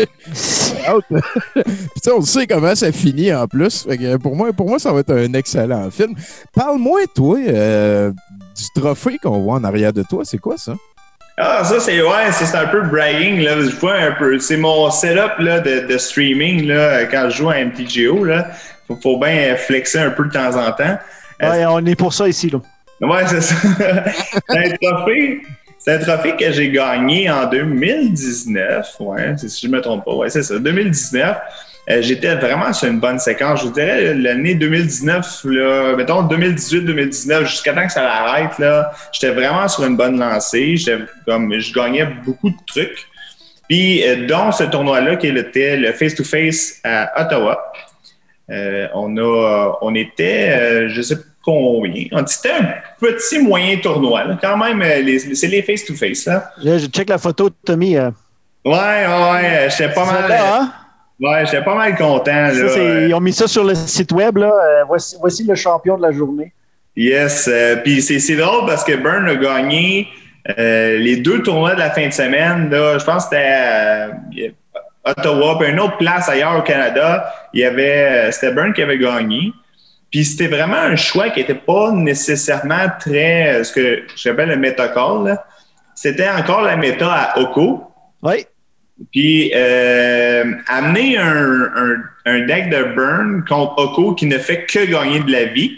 Puis on sait comment ça finit en plus. Fait que pour moi, ça va être un excellent film. Parle-moi, toi, du trophée qu'on voit en arrière de toi. C'est quoi ça? Ah, ça, c'est un peu bragging, là. Je vois un peu. C'est mon setup là, de streaming là, quand je joue à MTGO. Là. Faut bien flexer un peu de temps en temps. Ouais, on est pour ça ici, là. Ouais, c'est ça. C'est un trophée que j'ai gagné en 2019. Ouais, si je me trompe pas. Ouais, c'est ça. 2019. J'étais vraiment sur une bonne séquence. Je vous dirais, l'année 2019, là, mettons 2018-2019, jusqu'à temps que ça l'arrête, là, j'étais vraiment sur une bonne lancée. Je gagnais beaucoup de trucs. Puis, dont ce tournoi-là, qui était le face-to-face à Ottawa. On était, je sais combien. C'était un petit moyen tournoi. Là. Quand même, c'est les face-to-face. Là, je check la photo de Tommy. Ouais, j'étais pas mal. Là, hein? Ouais, j'étais pas mal content. Là, ils ont mis ça sur le site web. Là. Voici le champion de la journée. Yes. Puis c'est drôle parce que Burn a gagné les 2 tournois de la fin de semaine. Là, je pense que c'était Ottawa, puis une autre place ailleurs au Canada. C'était Burn qui avait gagné. Puis c'était vraiment un choix qui n'était pas nécessairement très, ce que j'appelle le méta-call. Là. C'était encore la méta à Oko. Oui. Puis amener un deck de Burn contre Oko qui ne fait que gagner de la vie,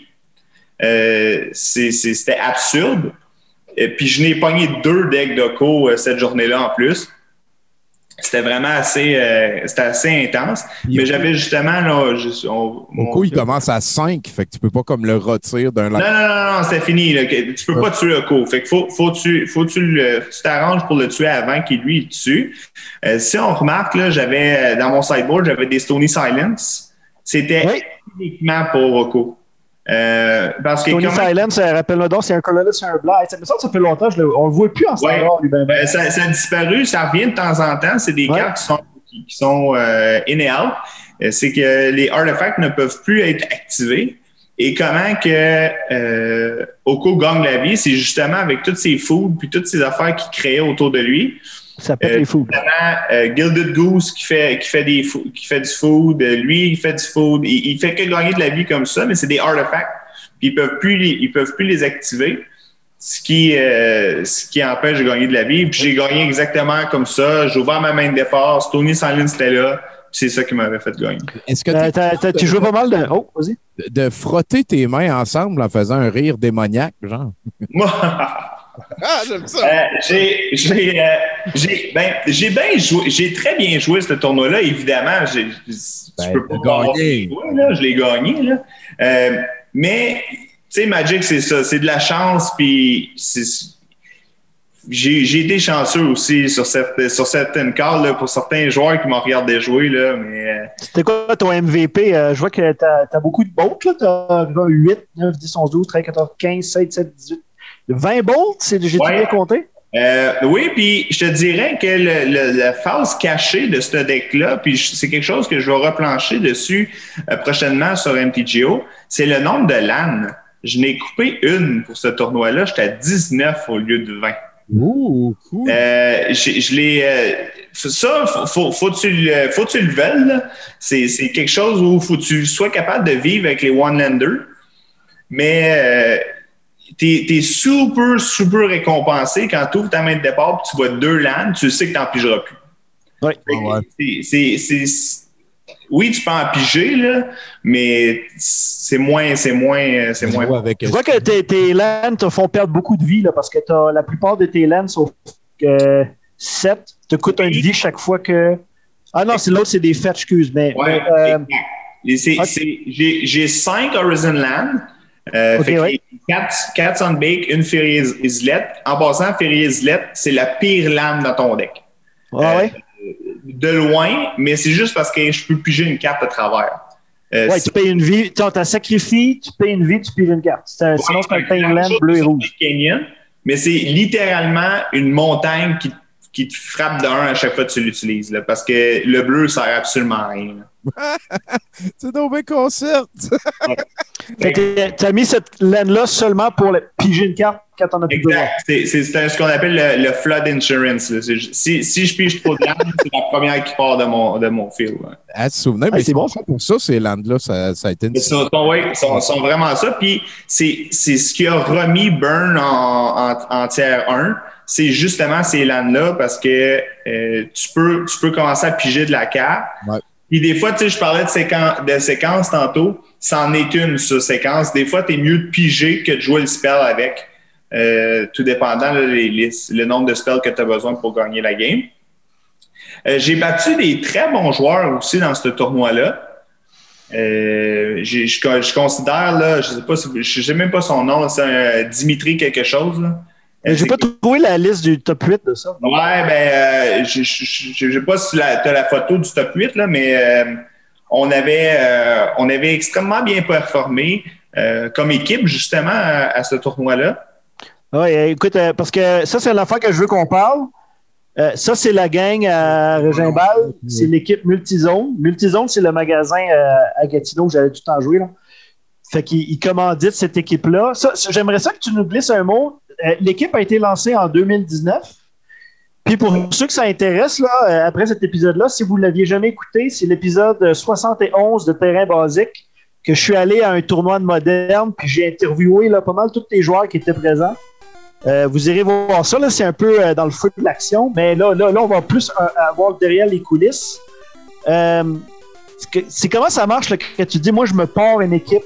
c'était absurde. Et puis je n'ai pogné 2 decks d'Oko cette journée-là en plus. C'était vraiment assez intense. Mais j'avais justement... Là, Oko, il commence à 5, fait que tu peux pas comme le retirer d'un... Non, c'était fini. Là. Tu peux pas tuer Oko. Fait que faut tu t'arranges pour le tuer avant qu'il lui tue. Si on remarque, là, j'avais dans mon sideboard, j'avais des Stony Silence. C'était uniquement pour Oko. Parce que Stony Silence, rappelle-moi donc, c'est un colorless, c'est un black. Ça fait longtemps, on le voit plus en standard. Ça a disparu, ça revient de temps en temps. C'est des cartes qui sont in et out. C'est que les artefacts ne peuvent plus être activés. Et comment que Oko gagne la vie, c'est justement avec toutes ses foods puis toutes ces affaires qu'il créait autour de lui. Ça pète les foods. Gilded Goose qui fait du food, lui il fait du food, il fait que gagner de la vie comme ça, mais c'est des artefacts, puis ils peuvent plus les activer, ce qui empêche de gagner de la vie. Puis j'ai gagné exactement comme ça. J'ai ouvert ma main de départ, Stony Silence était là, puis c'est ça qui m'avait fait gagner. Est-ce que tu jouais pas mal de... Oh, vas-y. De frotter tes mains ensemble en faisant un rire démoniaque, genre? Ah, j'aime ça. J'ai bien joué. J'ai très bien joué ce tournoi-là, évidemment. Tu peux pas gagner. Je l'ai gagné. Là. Mais, tu sais, Magic, c'est ça. C'est de la chance. Puis, j'ai été chanceux aussi sur certaines cartes là, pour certains joueurs qui m'ont regardé jouer. Là, mais, c'était quoi ton MVP? Je vois que t'as beaucoup de bolts. Tu as 8, 9, 10, 11, 12, 13, 14, 15, 16, 17, 18. 20 bolts, j'ai bien compté? Oui, puis je te dirais que la phase cachée de ce deck-là, puis c'est quelque chose que je vais replancher dessus prochainement sur MTGO, c'est le nombre de LAN. Je n'ai coupé une pour ce tournoi-là, j'étais à 19 au lieu de 20. Ouh, cool. Je l'ai... ça, faut que tu le veuilles. Là. C'est quelque chose où faut que tu sois capable de vivre avec les one-landers, mais... T'es super, super récompensé quand tu ouvres ta main de départ et tu vois 2 landes, tu sais que tu n'en pigeras plus. Oui. Oui, tu peux en piger, là, mais c'est moins. Je vois que tes lands te font perdre beaucoup de vie là, parce que la plupart de tes lands, sauf 7, te coûtent une vie chaque fois que. Ah non, c'est l'autre, c'est des fêtes, excuse. Mais, j'ai 5 Horizon Land. Okay, 4 Sunbake, une Fairy Islet. En passant, Fairy Islet, c'est la pire lame dans ton deck. De loin, mais c'est juste parce que je peux piger une carte à travers. Tu payes une vie, tu as sacrifié, tu payes une vie, tu piges une carte. Sinon, c'est un pain land bleu et rouge. Mais c'est littéralement une montagne qui te frappe de 1 à chaque fois que tu l'utilises. Là, parce que le bleu, ça sert absolument à rien. C'est donc bien concept! Tu as mis cette laine-là seulement pour piger une carte quand on a plus besoin. C'est ce qu'on appelle le flood insurance. Là. Si je pige trop de landes, c'est la première qui part de mon fil. Ah, tu te souvenais, mais c'est bon pour ça, ces landes-là, ça a été une... Ils sont vraiment ça. Puis c'est ce qui a remis Burn en tiers 1. C'est justement ces landes-là parce que tu peux commencer à piger de la carte. Ouais. Puis des fois, tu sais, je parlais de séquence tantôt. C'en est une, ça, séquence. Des fois, t'es mieux de piger que de jouer le spell avec. Tout dépendant le nombre de spells que tu as besoin pour gagner la game. J'ai battu des très bons joueurs aussi dans ce tournoi-là. Je considère, là, je sais même pas son nom, c'est un Dimitri quelque chose, là. J'ai pas trouvé la liste du top 8 de ça. Ouais, je sais pas si tu as la photo du top 8, là, mais on avait extrêmement bien performé. comme équipe, justement, à ce tournoi-là? Oui, écoute, parce que ça, c'est l'affaire que je veux qu'on parle. Ça, c'est la gang à Régimbal. C'est l'équipe Multizone. Multizone, c'est le magasin à Gatineau que j'allais tout le temps jouer. Là. Fait qu'il commandite cette équipe-là. J'aimerais ça que tu nous glisses un mot. L'équipe a été lancée en 2019. Puis pour ceux que ça intéresse, là, après cet épisode-là, si vous ne l'aviez jamais écouté, c'est l'épisode 71 de Terrain Basique que je suis allé à un tournoi de moderne puis j'ai interviewé là, pas mal tous les joueurs qui étaient présents. Vous irez voir ça, là, c'est un peu dans le feu de l'action, mais là on va plus avoir derrière les coulisses. C'est comment ça marche là, que tu dis, moi, je me pars une équipe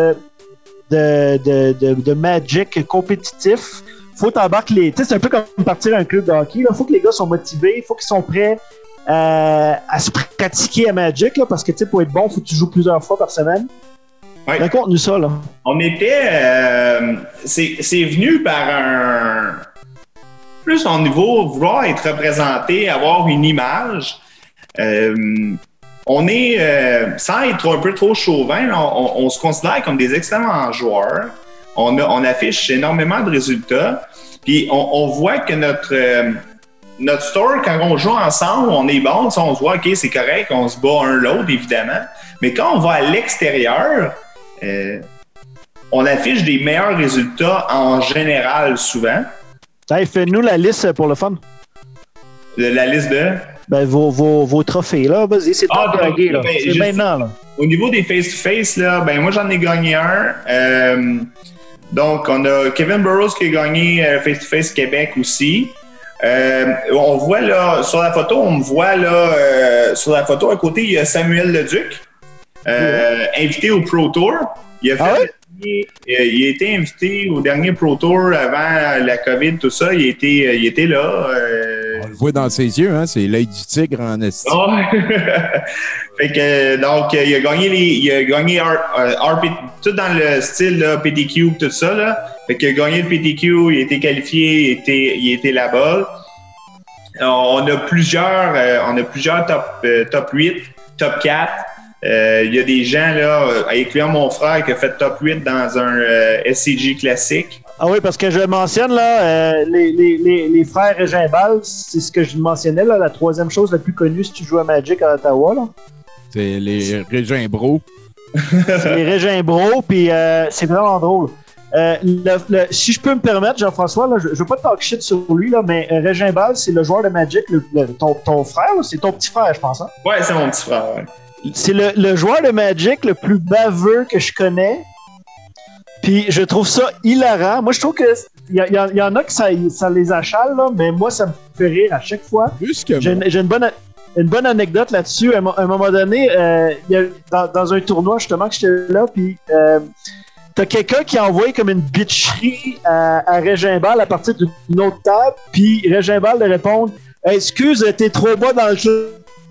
de Magic compétitif. Faut t'embarquer les... Tu sais, c'est un peu comme partir un club de hockey. Il faut que les gars soient motivés, il faut qu'ils sont prêts à se pratiquer à Magic, là, parce que, tu sais, pour être bon, il faut que tu joues plusieurs fois par semaine. Oui. Raconte-nous ça, là. On était... c'est venu par un... Plus au niveau vouloir être représenté, avoir une image. On est, sans être un peu trop chauvin, on se considère comme des excellents joueurs. On affiche énormément de résultats. Puis on voit que notre store, quand on joue ensemble, on est bon. On se voit, OK, c'est correct, on se bat un l'autre, évidemment. Mais quand on va à l'extérieur, on affiche des meilleurs résultats en général, souvent. Hey, fais-nous la liste pour le fun. La liste de... Ben, vos trophées, là, vas-y, c'est temps de draguer, là. C'est maintenant, là. Au niveau des face-to-face, là, ben moi, j'en ai gagné un. Donc, on a Kevin Burrows qui a gagné face-to-face Québec aussi. On voit, là, sur la photo, sur la photo, à côté, il y a Samuel Leduc, invité au Pro Tour. Il a été invité au dernier Pro Tour avant la COVID, tout ça. Il était là. On le voit dans ses yeux, hein? C'est l'œil du tigre en esti. Oh. Fait que, donc, il a gagné tout dans le style là, PTQ, tout ça. Là. Fait qu'il a gagné le PTQ, il a été qualifié, il était là-bas. On a plusieurs top 8, top 4. Il y a des gens, là, incluant mon frère, qui a fait top 8 dans un SCG classique. Ah oui, parce que je mentionne, là, les frères Régimbal, c'est ce que je mentionnais, là, la troisième chose la plus connue si tu joues à Magic à Ottawa. Là. C'est les Régimbros. C'est les Régimbros, puis c'est vraiment drôle. Si je peux me permettre, Jean-François, là, je veux pas talk shit sur lui, là, mais Régimbal, c'est le joueur de Magic, ton frère, là, c'est ton petit frère, je pense. Hein? Ouais, c'est mon petit frère, ouais. C'est le joueur de Magic le plus baveux que je connais. Puis je trouve ça hilarant. Moi, je trouve que il y en a que ça les achale, là, mais moi, ça me fait rire à chaque fois. J'ai une bonne anecdote là-dessus. À un moment donné, dans un tournoi, justement, que j'étais là, puis t'as quelqu'un qui a envoyé comme une bitcherie à Régimbal à partir d'une autre table, puis Régimbal de répondre « Excuse, t'es trop bas dans le jeu. »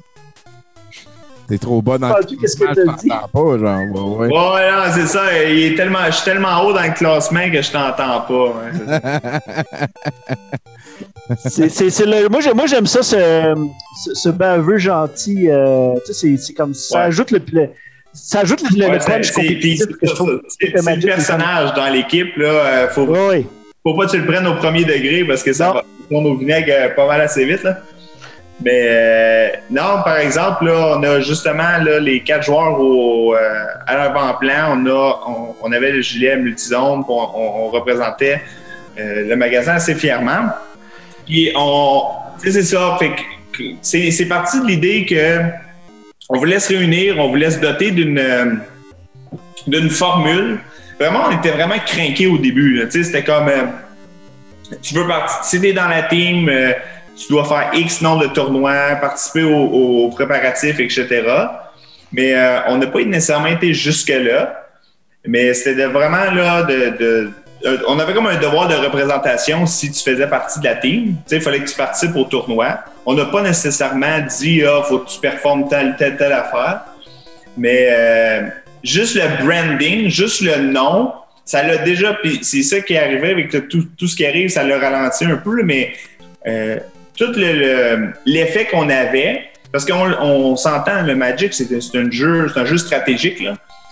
T'es trop bas dans le classement, qu'est-ce que t'as dit? Pas, genre, ouais. Ouais, non, c'est ça. Je suis tellement haut dans le classement que je t'entends pas. Ouais, moi, j'aime ça, ce baveux gentil. Tu sais, c'est comme ça. Ouais. Ajoute le punch compétitif. C'est le personnage dans l'équipe. Là, faut pas que tu le prennes au premier degré parce que ça va tourner au vinaigre pas mal assez vite. Là. Mais non, par exemple, là, on a justement là, les 4 joueurs à l'avant-plan. On avait le gilet multizone, on représentait le magasin assez fièrement. Puis c'est ça. Fait que c'est parti de l'idée que on voulait se réunir, on voulait se doter d'une formule. Vraiment, on était vraiment crinqués au début. C'était comme tu veux participer dans la team. Tu dois faire X nombre de tournois, participer aux préparatifs, etc. Mais on n'a pas nécessairement été jusque-là. Mais c'était vraiment là on avait comme un devoir de représentation si tu faisais partie de la team. Il fallait que tu participes au tournoi. On n'a pas nécessairement dit « faut que tu performes telle affaire ». Mais juste le branding, juste le nom, ça l'a déjà... Puis c'est ça qui est arrivé avec tout ce qui arrive, ça l'a ralenti un peu, mais... tout l'effet qu'on avait, parce qu'on s'entend, le Magic, c'est un jeu stratégique, là.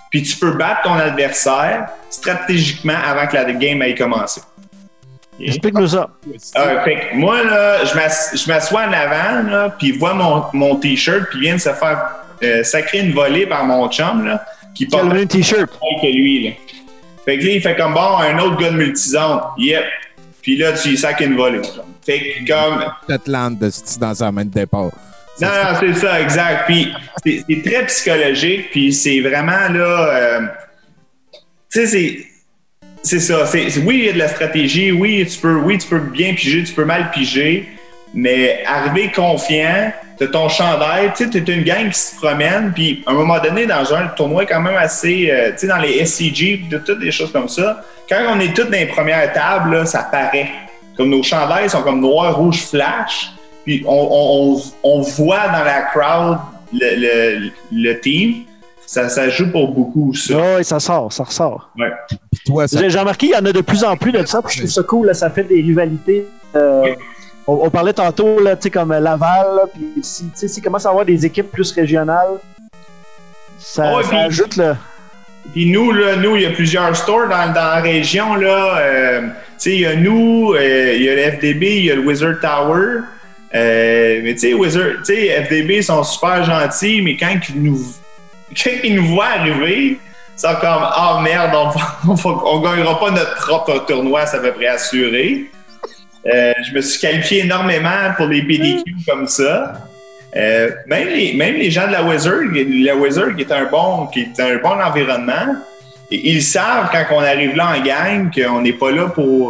puis tu peux battre ton adversaire stratégiquement avant que la game aille commencer. Explique-nous ça. Fait que moi, là, je m'assois en avant, là, puis il voit mon T-shirt, puis il vient de se faire sacrer une volée par mon chum, là, qui porte un T-shirt que lui, là. Fait que là, il fait comme bon, un autre gars de multizone. Yep. Puis là, tu lui sacres une volée. Fait que comme. Atlante dans sa main de départ. Non, c'est ça, exact. Puis c'est très psychologique, puis c'est vraiment là. Tu sais, c'est ça. Oui, il y a de la stratégie. Oui, tu peux bien piger, tu peux mal piger. Mais arriver confiant, t'as ton chandail, tu sais, t'es une gang qui se promène, puis à un moment donné, dans un tournoi quand même assez, tu sais, dans les SCG, toutes des choses comme ça, quand on est tous dans les premières tables, là, ça paraît. Comme nos chandails sont comme noir, rouge, flash, puis on voit dans la crowd le team. Ça joue pour beaucoup, ça. Oui, ça ressort. Ouais. Toi, J'ai remarqué qu'il y en a de plus en plus de ça, puis je trouve ça cool, là, ça fait des rivalités. Oui. On parlait tantôt, là, tu sais, comme Laval, là, puis si commence à avoir des équipes plus régionales, ça ajoute le... Puis nous, il y a plusieurs stores dans la région, là. Tu sais, il y a nous, il y a le FDB, il y a le Wizard Tower. Mais tu sais, FDB sont super gentils, mais quand ils nous voient arriver, ils sont comme « Ah, merde, on gagnera pas notre propre tournoi, c'est à peu près assuré. » Je me suis qualifié énormément pour les PDQ comme ça. Même les gens de la Wizard qui est un bon environnement, ils savent quand on arrive là en gang qu'on n'est pas là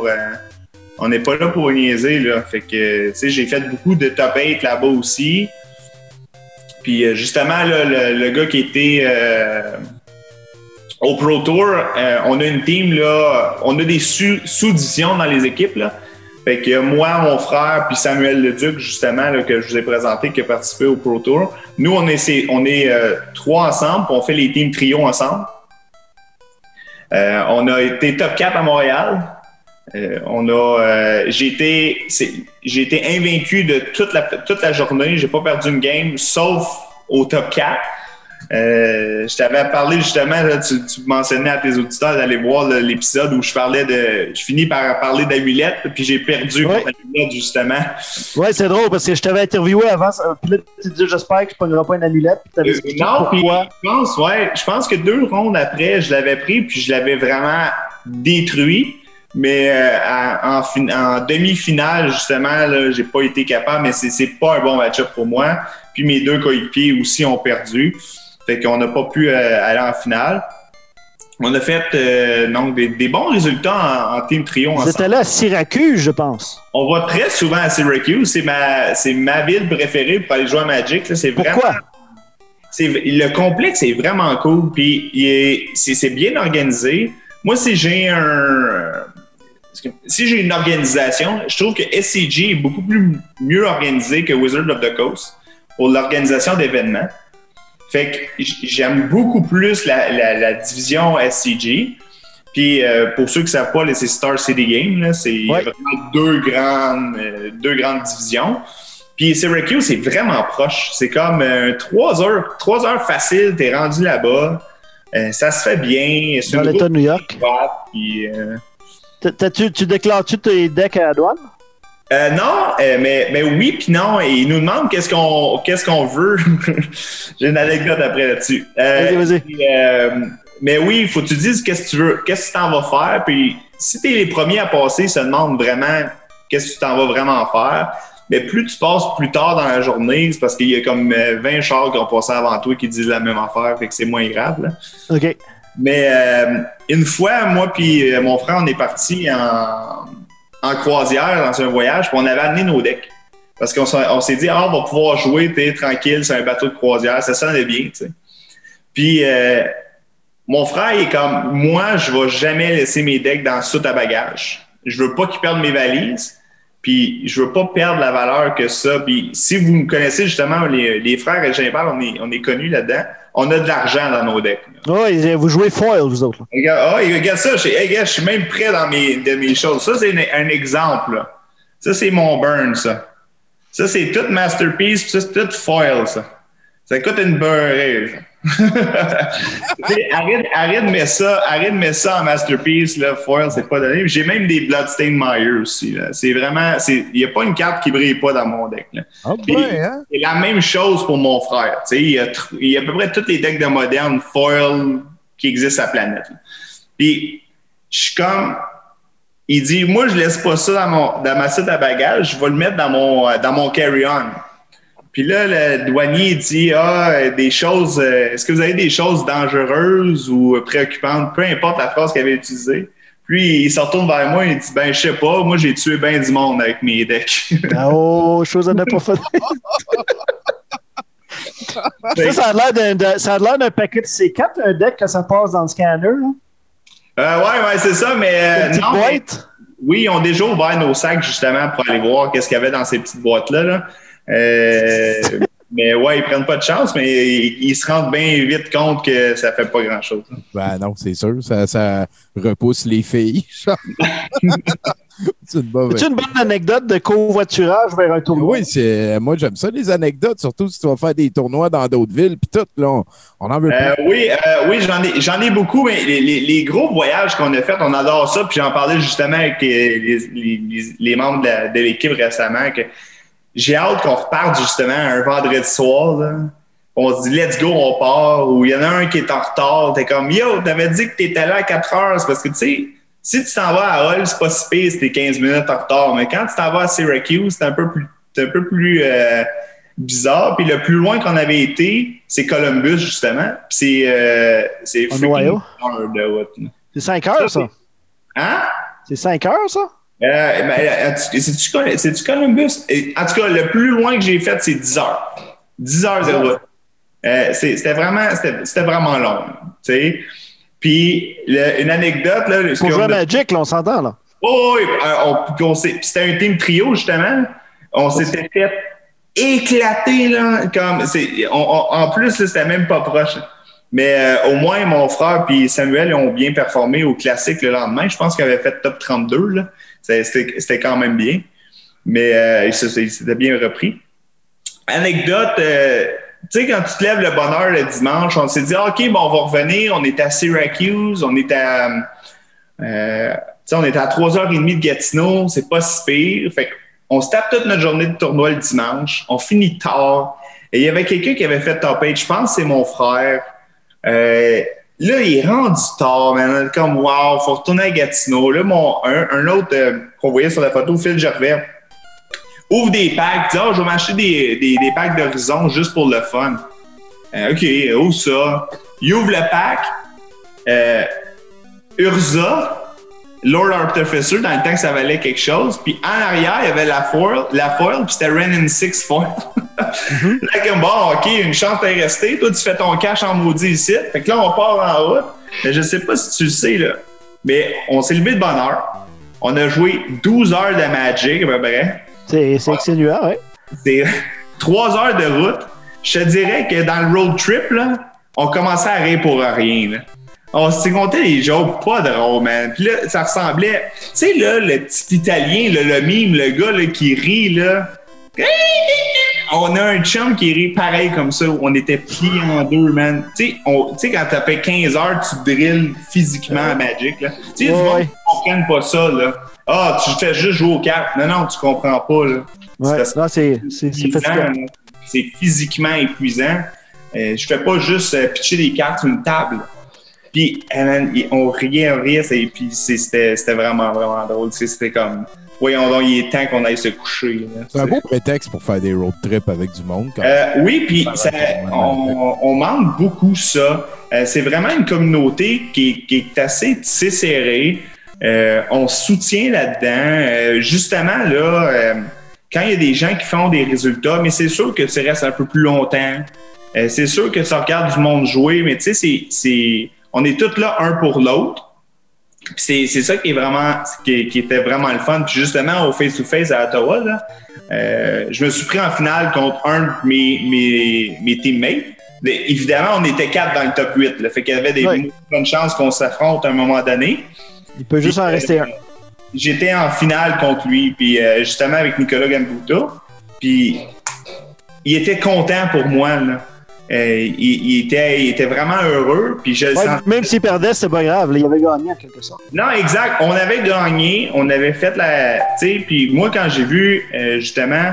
pour niaiser, là. Fait que tu sais, j'ai fait beaucoup de top 8 là-bas aussi. Puis justement là, le gars qui était au Pro Tour, on a une team là, on a des sous-divisions dans les équipes là. Fait que moi, mon frère, puis Samuel Leduc, justement, là, que je vous ai présenté, qui a participé au Pro Tour. Nous, on est 3 ensemble, puis on fait les teams trio ensemble. On a été top 4 à Montréal. J'ai été invaincu de toute la journée. J'ai pas perdu une game, sauf au top 4. Je t'avais parlé justement, là, tu mentionnais à tes auditeurs d'aller voir l'épisode où je finis par parler d'Amulette, puis j'ai perdu contre Amulette, justement. Ouais, c'est drôle parce que je t'avais interviewé avant, puis là, tu dis j'espère que je ne prendrai pas une Amulette, puis t'avais expliqué pourquoi. Je pense que 2 rondes après, je l'avais pris, puis je l'avais vraiment détruit. Mais en demi-finale, justement, là, j'ai pas été capable, mais c'est pas un bon match-up pour moi. Puis mes 2 coéquipiers aussi ont perdu. Fait qu'on n'a pas pu aller en finale. On a fait donc des bons résultats en team trio ensemble. C'était là à Syracuse, je pense. On va très souvent à Syracuse. C'est ma ville préférée pour aller jouer à Magic. Là. Pourquoi? Le complexe est vraiment cool. Puis c'est bien organisé. Moi, si j'ai une organisation, je trouve que SCG est beaucoup mieux organisé que Wizard of the Coast pour l'organisation d'événements. Fait que j'aime beaucoup plus la division SCG. Puis pour ceux qui ne savent pas, c'est Star City Game. Là, c'est vraiment deux grandes divisions. Puis Syracuse, c'est vraiment proche. C'est comme 3 heures facile, t'es rendu là-bas. Ça se fait bien. Dans l'État de New York. Puis, tu déclares-tu tes decks à la douane? Non, mais oui puis non. Et ils nous demandent qu'est-ce qu'on veut. J'ai une anecdote après là-dessus. Vas-y. Mais oui, il faut que tu dises qu'est-ce que tu veux, qu'est-ce que tu t'en vas faire. Puis si tu es les premiers à passer, ils se demandent vraiment qu'est-ce que tu t'en vas vraiment faire. Mais plus tu passes plus tard dans la journée, c'est parce qu'il y a comme 20 chars qui ont passé avant toi qui disent la même affaire, fait que c'est moins grave. Là. OK. Mais une fois, moi puis mon frère, on est partis en croisière dans un voyage, puis on avait amené nos decks. Parce qu'on s'est dit, on va pouvoir jouer tranquille sur un bateau de croisière, ça sonnait bien, tu sais. Puis mon frère, il est comme, moi, je vais jamais laisser mes decks dans le soute à bagages. Je veux pas qu'ils perdent mes valises, puis je veux pas perdre la valeur que ça. Puis si vous me connaissez justement, les frères et Gimbal, on est connus là-dedans. On a de l'argent dans nos decks. Oui, vous jouez foil, vous autres. Regarde ça. Je suis même prêt dans mes choses. Ça, c'est un exemple. Là. Ça, c'est mon burn, ça. Ça, c'est tout Masterpiece, puis ça, c'est tout foil, ça. Ça coûte une beurrée. Arrête de mettre ça en Masterpiece, là, Foil, c'est pas donné. J'ai même des Bloodstained Meyer aussi, là. C'est vraiment, il n'y a pas une carte qui brille pas dans mon deck, là. Ah ben, hein? C'est la même chose pour mon frère, tu sais. Il y a à peu près tous les decks de moderne Foil qui existent sur la planète, là. Puis, je suis comme, il dit, moi, je laisse pas ça dans ma suite à bagages, je vais le mettre dans mon carry-on. Puis là, le douanier dit des choses, est-ce que vous avez des choses dangereuses ou préoccupantes, peu importe la phrase qu'il avait utilisée. Puis il se retourne vers moi et il dit je sais pas, moi j'ai tué bien du monde avec mes decks. Chose à ne pas faire. Ça a l'air d'un paquet de C4, un deck que ça passe dans le scanner. Ouais, c'est ça, mais non. Boîte? Oui, ils ont déjà ouvert nos sacs justement pour aller voir qu'est-ce qu'il y avait dans ces petites boîtes-là. Là. Mais ouais, ils prennent pas de chance, mais ils se rendent bien vite compte que ça fait pas grand-chose. Ben non, c'est sûr, ça repousse les filles. C'est une bonne anecdote de covoiturage vers un tournoi? Oui, moi j'aime ça, les anecdotes, surtout si tu vas faire des tournois dans d'autres villes, puis tout, là, on en veut plus. Oui, j'en ai beaucoup, mais les gros voyages qu'on a fait, on adore ça, puis j'en parlais justement avec les membres de l'équipe récemment, que j'ai hâte qu'on reparte justement un vendredi soir, là. On se dit, let's go, on part. Ou il y en a un qui est en retard. T'es comme, yo, t'avais dit que t'étais là à 4 heures. C'est parce que, tu sais, si tu t'en vas à Hull, c'est pas si pire, c'était 15 minutes en retard. Mais quand tu t'en vas à Syracuse, c'est un peu plus bizarre. Puis le plus loin qu'on avait été, c'est Columbus, justement. Puis c'est Ohio. C'est 5 heures, ça? Hein? C'est 5 heures, ça? C'est-tu Columbus? En tout cas, le plus loin que j'ai fait, c'est 10 heures. 10 heures de route. C'était vraiment long. Tu sais. Puis, une anecdote. Là, pour jouer à Magic, là, on s'entend, là. Oh, oui, c'était un team trio, justement. On s'était fait éclater, là. En plus, là, c'était même pas proche. Mais au moins, mon frère et Samuel ont bien performé au classique le lendemain. Je pense qu'ils avaient fait top 32, là. C'était quand même bien. Mais c'était bien repris. Anecdote, tu sais, quand tu te lèves le bonne heure le dimanche, on s'est dit, OK, bon, on va revenir. On était à Syracuse, on était à 3h30 de Gatineau, c'est pas si pire. Fait qu'on se tape toute notre journée de tournoi le dimanche. On finit tard. Et il y avait quelqu'un qui avait fait top 8. Je pense que c'est mon frère. Là, il est rendu tard, man. Comme, wow, faut retourner à Gatineau. Là, un autre qu'on voyait sur la photo, Phil Gervais, ouvre des packs. Dit, je vais m'acheter des packs d'Horizon juste pour le fun. OK, ouvre ça. Il ouvre le pack. Urza, Lord Artificer, dans le temps que ça valait quelque chose. Puis en arrière, il y avait la foil puis c'était Renin 6 foil. Là, comme, bon, OK, une chance d'y rester. Toi, tu fais ton cash en maudit ici. Fait que là, on part en route. Mais je sais pas si tu le sais, là. Mais on s'est levé de bonne heure. On a joué 12 heures de Magic, à peu près. C'est exténuant, ouais. C'est 3 heures de route. Je te dirais que dans le road trip, là, on commençait à rire pour rien, là. On s'est compté des jokes pas drôles, man. Puis là, ça ressemblait... Tu sais, là, le petit Italien, là, le mime, le gars là, qui rit, là... On a un chum qui rit pareil comme ça. On était pliés en deux, man. Tu sais, quand t'as fait 15 heures, tu drilles physiquement à Magic, là. Tu sais, du monde qui ne comprennent pas ça, là. Ah, tu fais juste jouer aux cartes. Non, tu comprends pas, là. Ouais, c'est fatigant. C'est physiquement épuisant. Je fais pas juste pitcher des cartes sur une table. Puis, on riait, et puis c'était vraiment, vraiment drôle. C'était comme, voyons donc, il est temps qu'on aille se coucher. C'est un beau prétexte pour faire des road trips avec du monde. Oui, puis on manque beaucoup ça. C'est vraiment une communauté qui est assez tissée serrée. On se soutient là-dedans. Justement, là, quand il y a des gens qui font des résultats, mais c'est sûr que tu restes un peu plus longtemps. C'est sûr que tu regardes du monde jouer, mais tu sais, on est tous là un pour l'autre. C'est ça qui était vraiment le fun. Puis justement, au face-to-face à Ottawa, là, je me suis pris en finale contre un de mes teammates. Évidemment, on était 4 dans le top 8. Là, fait qu'il y avait des bonnes chances qu'on s'affronte à un moment donné. Il peut juste en rester un. J'étais en finale contre lui, puis justement avec Nicolas Gambuta. Puis il était content pour moi, là. il était vraiment heureux. Puis même s'il perdait, c'était pas grave. Là, il avait gagné en quelque sorte. Non, exact. On avait gagné. On avait fait la... Tu sais, puis moi, quand j'ai vu, justement,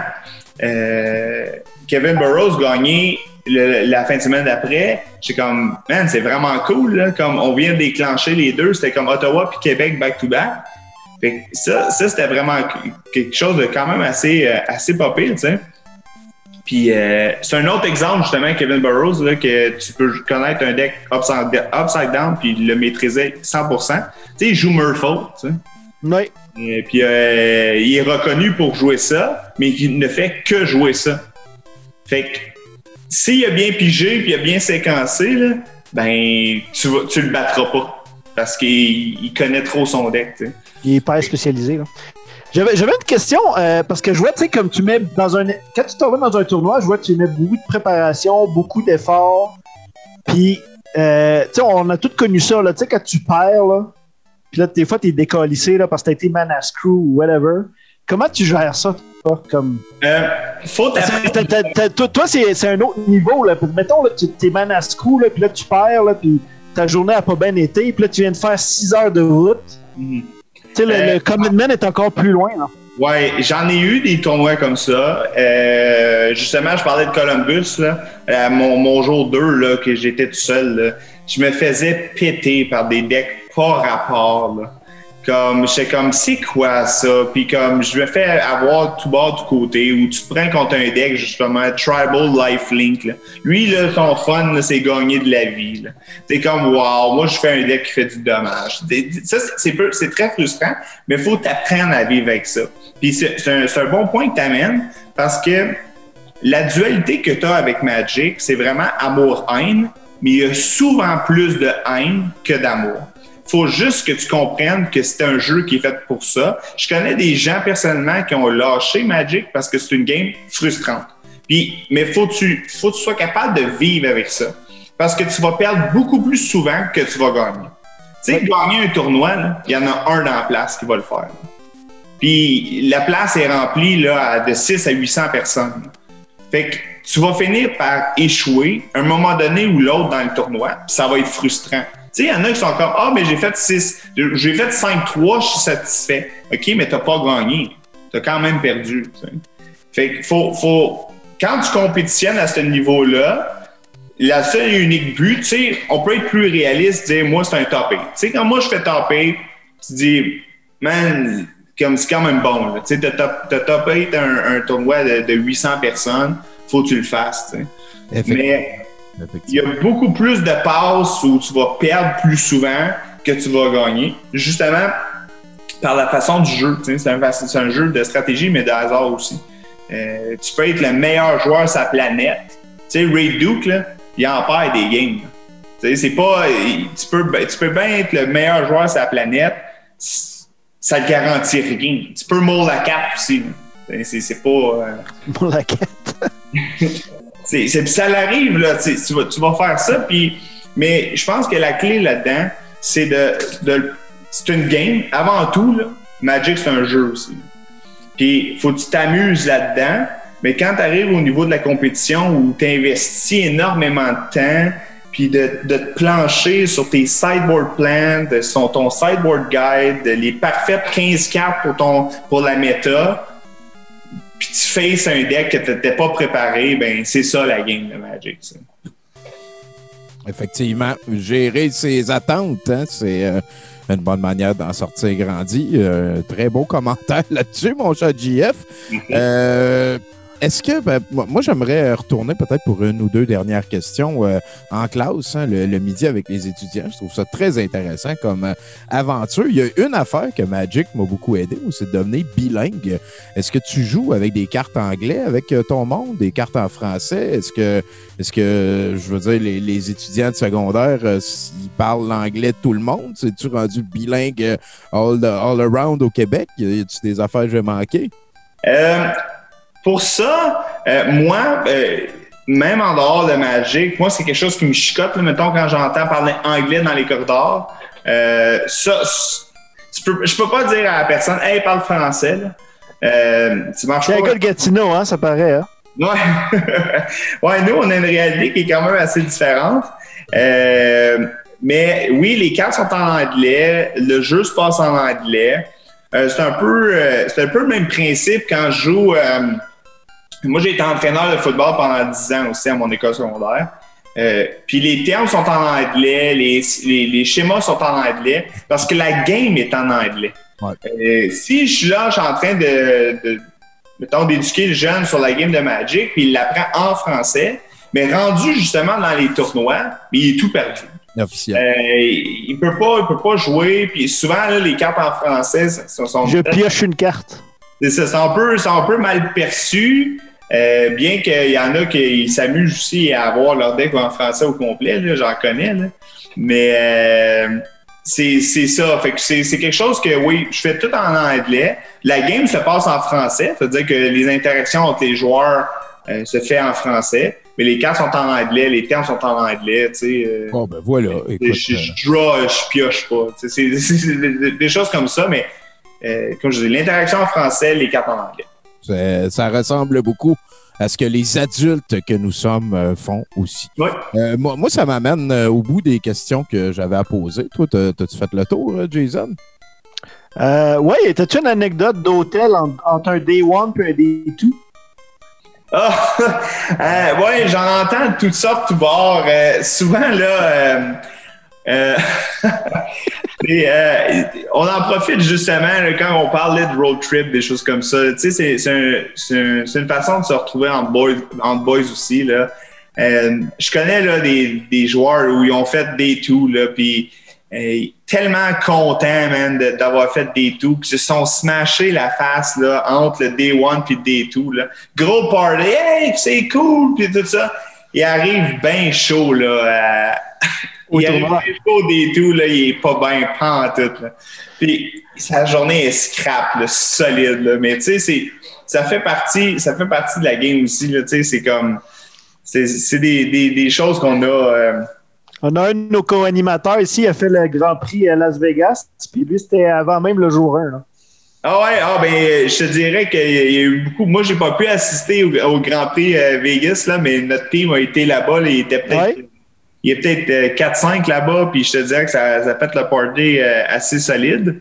Kevin Burrows gagner la fin de semaine d'après, j'étais comme, man, c'est vraiment cool. Là. Comme on vient de déclencher les deux. C'était comme Ottawa puis Québec back-to-back. Fait que ça c'était vraiment quelque chose de quand même assez pas pire, tu sais. Puis c'est un autre exemple, justement, Kevin Burrows, là, que tu peux connaître un deck upside down puis le maîtriser 100%. Tu sais, il joue Murphy, tu sais. Oui. Et puis il est reconnu pour jouer ça, mais il ne fait que jouer ça. Fait que s'il a bien pigé puis il a bien séquencé, là, ben tu le battras pas parce qu'il connaît trop son deck, tu sais. Il est hyper spécialisé, là. J'avais une question, parce que je vois, tu sais, comme tu mets quand tu t'en vas dans un tournoi, je vois que tu mets beaucoup de préparation, beaucoup d'efforts. Puis, tu sais, on a tous connu ça, là, tu sais, quand tu perds, là, puis là, des fois, t'es décalissé, là, parce que t'as été man à screw ou whatever. Comment tu gères ça, toi, comme... Toi, c'est un autre niveau, là. Mettons, là, t'es man à screw, là, puis là, tu perds, là, puis ta journée a pas bien été, puis là, tu viens de faire 6 heures de route. Tu sais, le commitment est encore plus loin, là. Ouais, j'en ai eu des tournois comme ça. Justement, je parlais de Columbus, là, mon jour 2, là, que j'étais tout seul, là, je me faisais péter par des decks pas rapport, là. J'étais comme, c'est quoi ça? Puis comme, je me fais avoir tout bas, tout côté, où tu te prends contre un deck, justement, Tribal Lifelink, là. Lui, là, son fun, là, c'est gagner de la vie, là. T'es comme, wow, moi, je fais un deck qui fait du dommage. Ça, c'est très frustrant, mais il faut t'apprendre à vivre avec ça. Puis c'est un bon point que tu amènes, parce que la dualité que tu as avec Magic, c'est vraiment amour-haine, mais il y a souvent plus de haine que d'amour. Faut juste que tu comprennes que c'est un jeu qui est fait pour ça. Je connais des gens personnellement qui ont lâché Magic parce que c'est une game frustrante. Mais faut que tu sois capable de vivre avec ça. Parce que tu vas perdre beaucoup plus souvent que tu vas gagner. Tu sais, gagner un tournoi, il y en a un dans la place qui va le faire. Puis la place est remplie là, de 6 à 800 personnes. Fait que tu vas finir par échouer à un moment donné ou l'autre dans le tournoi, puis ça va être frustrant. Tu sais, il y en a qui sont comme « Ah, mais j'ai fait 5-3, je suis satisfait. » OK, mais t'as pas gagné. T'as quand même perdu. T'sais. Fait que quand tu compétitionnes à ce niveau-là, la seule et unique but, tu sais, on peut être plus réaliste, dire « Moi, c'est un top 8. » Tu sais, quand moi, je fais top 8, tu dis « Man, c'est quand même bon. » Tu sais, t'as top 8 un tournoi de 800 personnes, faut que tu le fasses. Mais il y a beaucoup plus de passes où tu vas perdre plus souvent que tu vas gagner, justement par la façon du jeu. C'est un jeu de stratégie, mais de hasard aussi. Tu peux être le meilleur joueur sur la planète. Tu sais, Ray Duke, là, il en perd des games. C'est pas, tu peux bien être le meilleur joueur sur la planète, ça ne garantit rien. Tu peux mourir la carte aussi. C'est pas... Mourir la carte. Ça l'arrive, là, tu vas faire ça, mais je pense que la clé là-dedans, c'est c'est une game. Avant tout, là, Magic, c'est un jeu aussi. Puis, il faut que tu t'amuses là-dedans, mais quand tu arrives au niveau de la compétition où tu investis énormément de temps, puis de te plancher sur tes sideboard plans, sur ton sideboard guide, les parfaites 15 cartes pour la méta, puis tu faces un deck que tu n'étais pas préparé, ben c'est ça la game de Magic. Ça. Effectivement, gérer ses attentes, hein, c'est une bonne manière d'en sortir grandi. Très beau commentaire là-dessus, mon cher JF. Est-ce que, moi, j'aimerais retourner peut-être pour une ou deux dernières questions en classe, hein, le midi avec les étudiants. Je trouve ça très intéressant comme aventure. Il y a une affaire que Magic m'a beaucoup aidé, c'est de devenir bilingue. Est-ce que tu joues avec des cartes anglais avec ton monde, des cartes en français? Est-ce que je veux dire, les étudiants de secondaire, ils parlent l'anglais de tout le monde? Es-tu rendu bilingue all around au Québec? Y a-tu des affaires que j'ai manquées? Pour ça, moi, même en dehors de Magic, moi, c'est quelque chose qui me chicote. Là, mettons, quand j'entends parler anglais dans les corridors, je peux pas dire à la personne « Hey, parle français. » Tu marches pas. C'est un gars de Gatineau, hein, ça paraît. Hein? Ouais. Ouais, nous, on a une réalité qui est quand même assez différente. Mais oui, les cartes sont en anglais, le jeu se passe en anglais. C'est un peu le même principe quand je joue. Moi, j'ai été entraîneur de football pendant 10 ans aussi à mon école secondaire. Puis les termes sont en anglais, les schémas sont en anglais, parce que la game est en anglais. Ouais. Si je suis là, je suis en train mettons, d'éduquer le jeune sur la game de Magic, puis il l'apprend en français, mais rendu justement dans les tournois, il est tout perdu. Il peut pas jouer, puis souvent là, les cartes en français sont je pioche une carte. C'est ça, c'est un peu mal perçu. Bien qu'il y en a qui s'amusent aussi à avoir leur deck en français au complet, là, j'en connais. Là. Mais c'est ça. Fait que c'est quelque chose que, oui, je fais tout en anglais. La game se passe en français. C'est-à-dire que les interactions entre les joueurs se fait en français. Mais les cartes sont en anglais, les termes sont en anglais. Bon, ben voilà. Écoute, je draw, je pioche pas. C'est des choses comme ça, mais comme je dis, l'interaction en français, les cartes en anglais. Ça ressemble beaucoup à ce que les adultes que nous sommes font aussi. Oui. Moi, ça m'amène au bout des questions que j'avais à poser. Toi, t'as-tu fait le tour, Jason? Oui, t'as-tu une anecdote d'hôtel entre un Day 1 et un Day 2? Oui, j'en entends de toutes sortes, tout bord. Souvent, là... on en profite justement là, quand on parlait de road trip, des choses comme ça. Tu sais, c'est une façon de se retrouver en boys aussi. Là. Je connais là, des joueurs où ils ont fait des tours, puis tellement contents, man, d'avoir fait des tours, puis se sont smashés la face là, entre le Day 1 et le Day 2. Là. Gros party, hey, c'est cool, puis tout ça. Il arrive bien chaud, là. Il arrive bien chaud des tours, là, il est pas bien pantoute, là. Puis sa journée est scrap, là, solide, là. Mais tu sais, ça fait partie de la game aussi, là. Tu sais, c'est comme, c'est des choses qu'on a. On a un de nos co-animateurs ici, il a fait le Grand Prix à Las Vegas, puis lui, c'était avant même le jour 1. Là. Ah ouais, ben je te dirais qu'il y a eu beaucoup. Moi, j'ai pas pu assister au Grand Prix Vegas, là, mais notre team a été là-bas. Là, il y a peut-être 4-5 là-bas, puis je te dirais que ça a fait le party assez solide.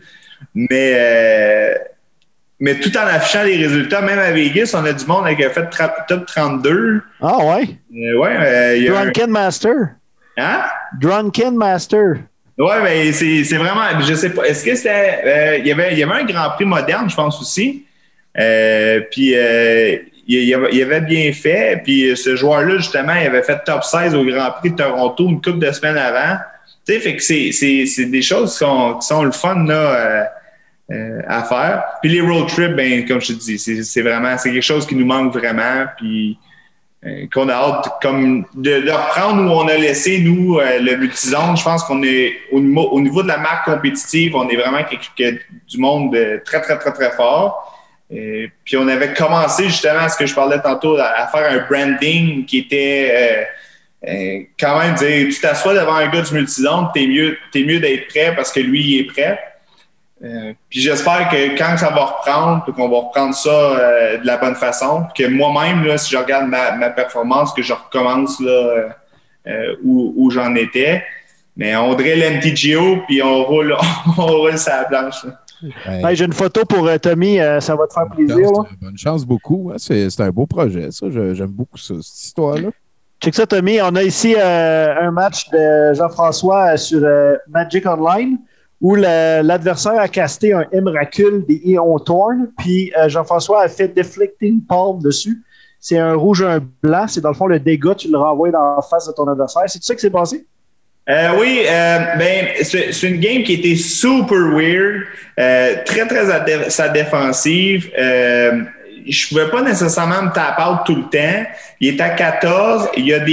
Mais tout en affichant les résultats, même à Vegas, on a du monde qui a fait top 32. Ah ouais? Ouais. Drunken Master. Hein? Drunken Master. Ouais, mais c'est vraiment, je sais pas, est-ce que c'était, il y avait un Grand Prix moderne, je pense aussi, puis il avait bien fait, puis ce joueur-là, justement, il avait fait top 16 au Grand Prix de Toronto une couple de semaines avant, tu sais, fait que c'est des choses qui sont le fun, là, à faire. Puis les road trips, ben, comme je te dis, c'est quelque chose qui nous manque vraiment, puis qu'on a hâte comme de reprendre où on a laissé, nous, le multizone. Je pense qu'on est au niveau de la marque compétitive, on est vraiment du monde très, très, très, très fort. Puis on avait commencé justement, ce que je parlais tantôt, à faire un branding qui était quand même dire, tu t'assois devant un gars du multizone, t'es mieux d'être prêt parce que lui, il est prêt. Puis j'espère que quand ça va reprendre, qu'on va reprendre ça de la bonne façon, que moi-même, là, si je regarde ma performance, que je recommence là, où j'en étais, mais on dirait l'MTGO, puis on roule sur la planche. Hey, j'ai une photo pour Tommy, ça va te faire plaisir. Bonne chance beaucoup. Hein? C'est un beau projet, ça. J'aime beaucoup ça, cette histoire-là. Check ça, Tommy. On a ici un match de Jean-François sur Magic Online, où l'adversaire a casté un Emrakul des Eon Torn, puis Jean-François a fait Deflecting Palm dessus. C'est un rouge et un blanc. C'est dans le fond le dégât, tu le renvoies dans la face de ton adversaire. C'est ça qui s'est passé? Oui, c'est une game qui était super weird, très, très à sa défensive. Je pouvais pas nécessairement me taper out tout le temps. Il est à 14. Il y a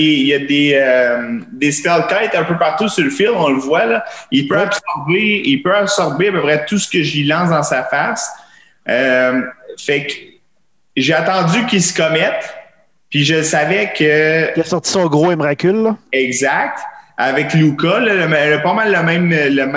des spell kites un peu partout sur le field. On le voit, là. Il peut absorber à peu près tout ce que j'y lance dans sa face. Fait que j'ai attendu qu'il se commette. Puis je savais que... Il a sorti son gros Emrakul, là. Exact. avec Luka, là, pas mal la même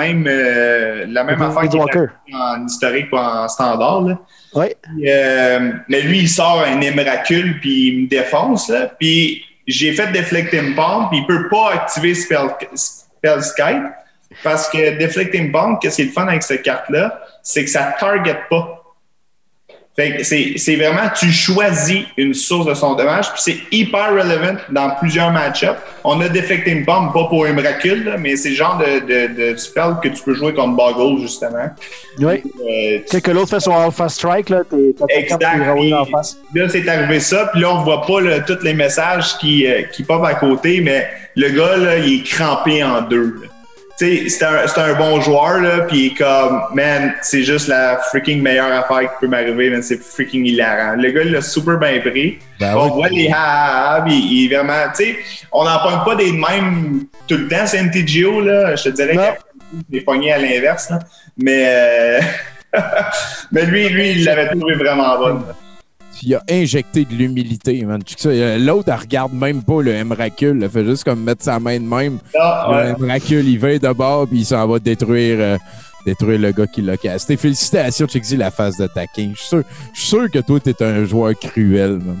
affaire qu'il a en historique pas en standard. Là. Ouais. Mais lui, il sort un émeracule puis il me défonce. Là. Puis j'ai fait Deflecting Bomb, puis il peut pas activer Spell Skite parce que Deflecting Bomb, qu'est-ce qui est le fun avec cette carte-là, c'est que ça target pas. Fait que c'est vraiment, tu choisis une source de son dommage, puis c'est hyper relevant dans plusieurs match-ups. On a Deflecting Bomb, pas pour un miracle, là, mais c'est le genre de spell que tu peux jouer contre Boggle, justement. Oui. Que l'autre fait son Alpha Strike, là, t'as exact. Là, c'est arrivé ça, puis là, on voit pas là, tous les messages qui pop à côté, mais le gars, là, il est crampé en deux. Là. Tu sais, c'est un bon joueur, là, pis il est comme, man, c'est juste la freaking meilleure affaire qui peut m'arriver, man, c'est freaking hilarant. Le gars, il l'a super bien pris. On voit les ha-ha-ha, pis il est vraiment, tu sais, on n'en pogne pas des mêmes tout le temps, c'est NTGO, là, je te dirais qu'il est pogné à l'inverse, là. Mais lui, il l'avait trouvé vraiment bonne. Il a injecté de l'humilité, man. L'autre, elle regarde même pas le Emrakul. Elle fait juste comme mettre sa main de même. Le Emrakul, il va de bord puis il s'en va détruire le gars qui l'a casté. Félicitations, Chicksy, la phase de taquin. Je suis sûr que toi, t'es un joueur cruel, man.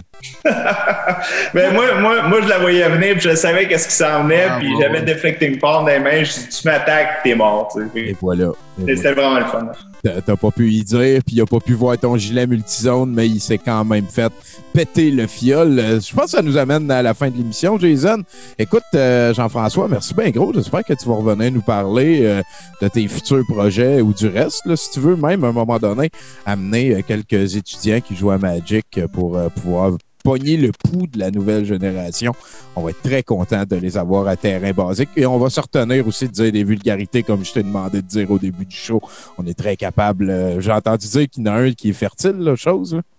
Mais moi, je la voyais venir puis je savais qu'est-ce qui s'en venait puis j'avais Deflecting Palm dans les mains. Je dis, tu m'attaques, t'es mort. Et voilà. C'était vraiment le fun. T'as pas pu y dire, puis il a pas pu voir ton gilet multizone, mais il s'est quand même fait péter le fiole. Je pense que ça nous amène à la fin de l'émission, Jason. Écoute, Jean-François, merci bien gros. J'espère que tu vas revenir nous parler de tes futurs projets ou du reste, là, si tu veux, même à un moment donné, amener quelques étudiants qui jouent à Magic pour pouvoir pogner le pouls de la nouvelle génération. On va être très content de les avoir à terrain basique et on va se retenir aussi de dire des vulgarités comme je t'ai demandé de dire au début du show. On est très capable. J'ai entendu dire qu'il y en a un qui est fertile, la chose. Là.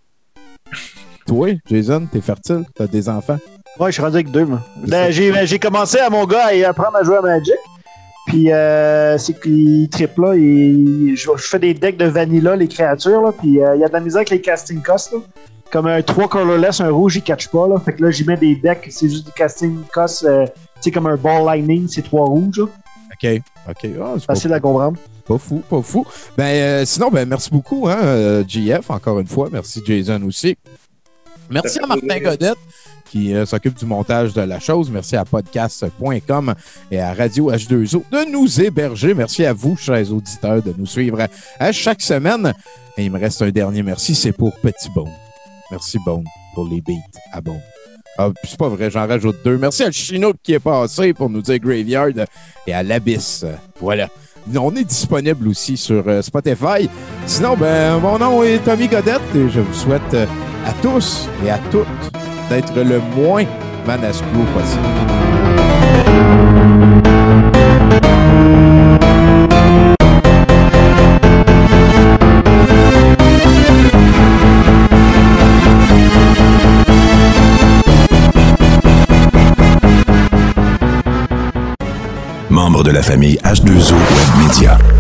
Toi, Jason, t'es fertile? T'as des enfants? Ouais, je suis rendu avec 2, moi. J'ai commencé à mon gars à apprendre à jouer à Magic. Puis c'est qu'il triple là. Je fais des decks de vanilla, les créatures, là. Puis il y a de la misère avec les casting costs, là. Comme un 3 colorless, un rouge, il catch pas, là. Fait que là, j'y mets des decks, c'est juste du casting cost, tu sais, comme un ball lightning, c'est 3 rouges, là. OK. C'est facile à comprendre. Pas fou. Sinon, merci beaucoup, hein, JF, encore une fois. Merci, Jason, aussi. Merci à Martin Godette, qui s'occupe du montage de la chose. Merci à podcast.com et à Radio H2O de nous héberger. Merci à vous, chers auditeurs, de nous suivre à chaque semaine. Et il me reste un dernier merci, c'est pour Petit Bone. Merci, Bone, pour les beats à Bone. Ah, c'est pas vrai, j'en rajoute 2. Merci à Chinook qui est passé pour nous dire Graveyard et à l'Abyss. Voilà. On est disponible aussi sur Spotify. Sinon, mon nom est Tommy Godette et je vous souhaite à tous et à toutes d'être le moins manasclo possible. Membre de la famille H2O Web Media.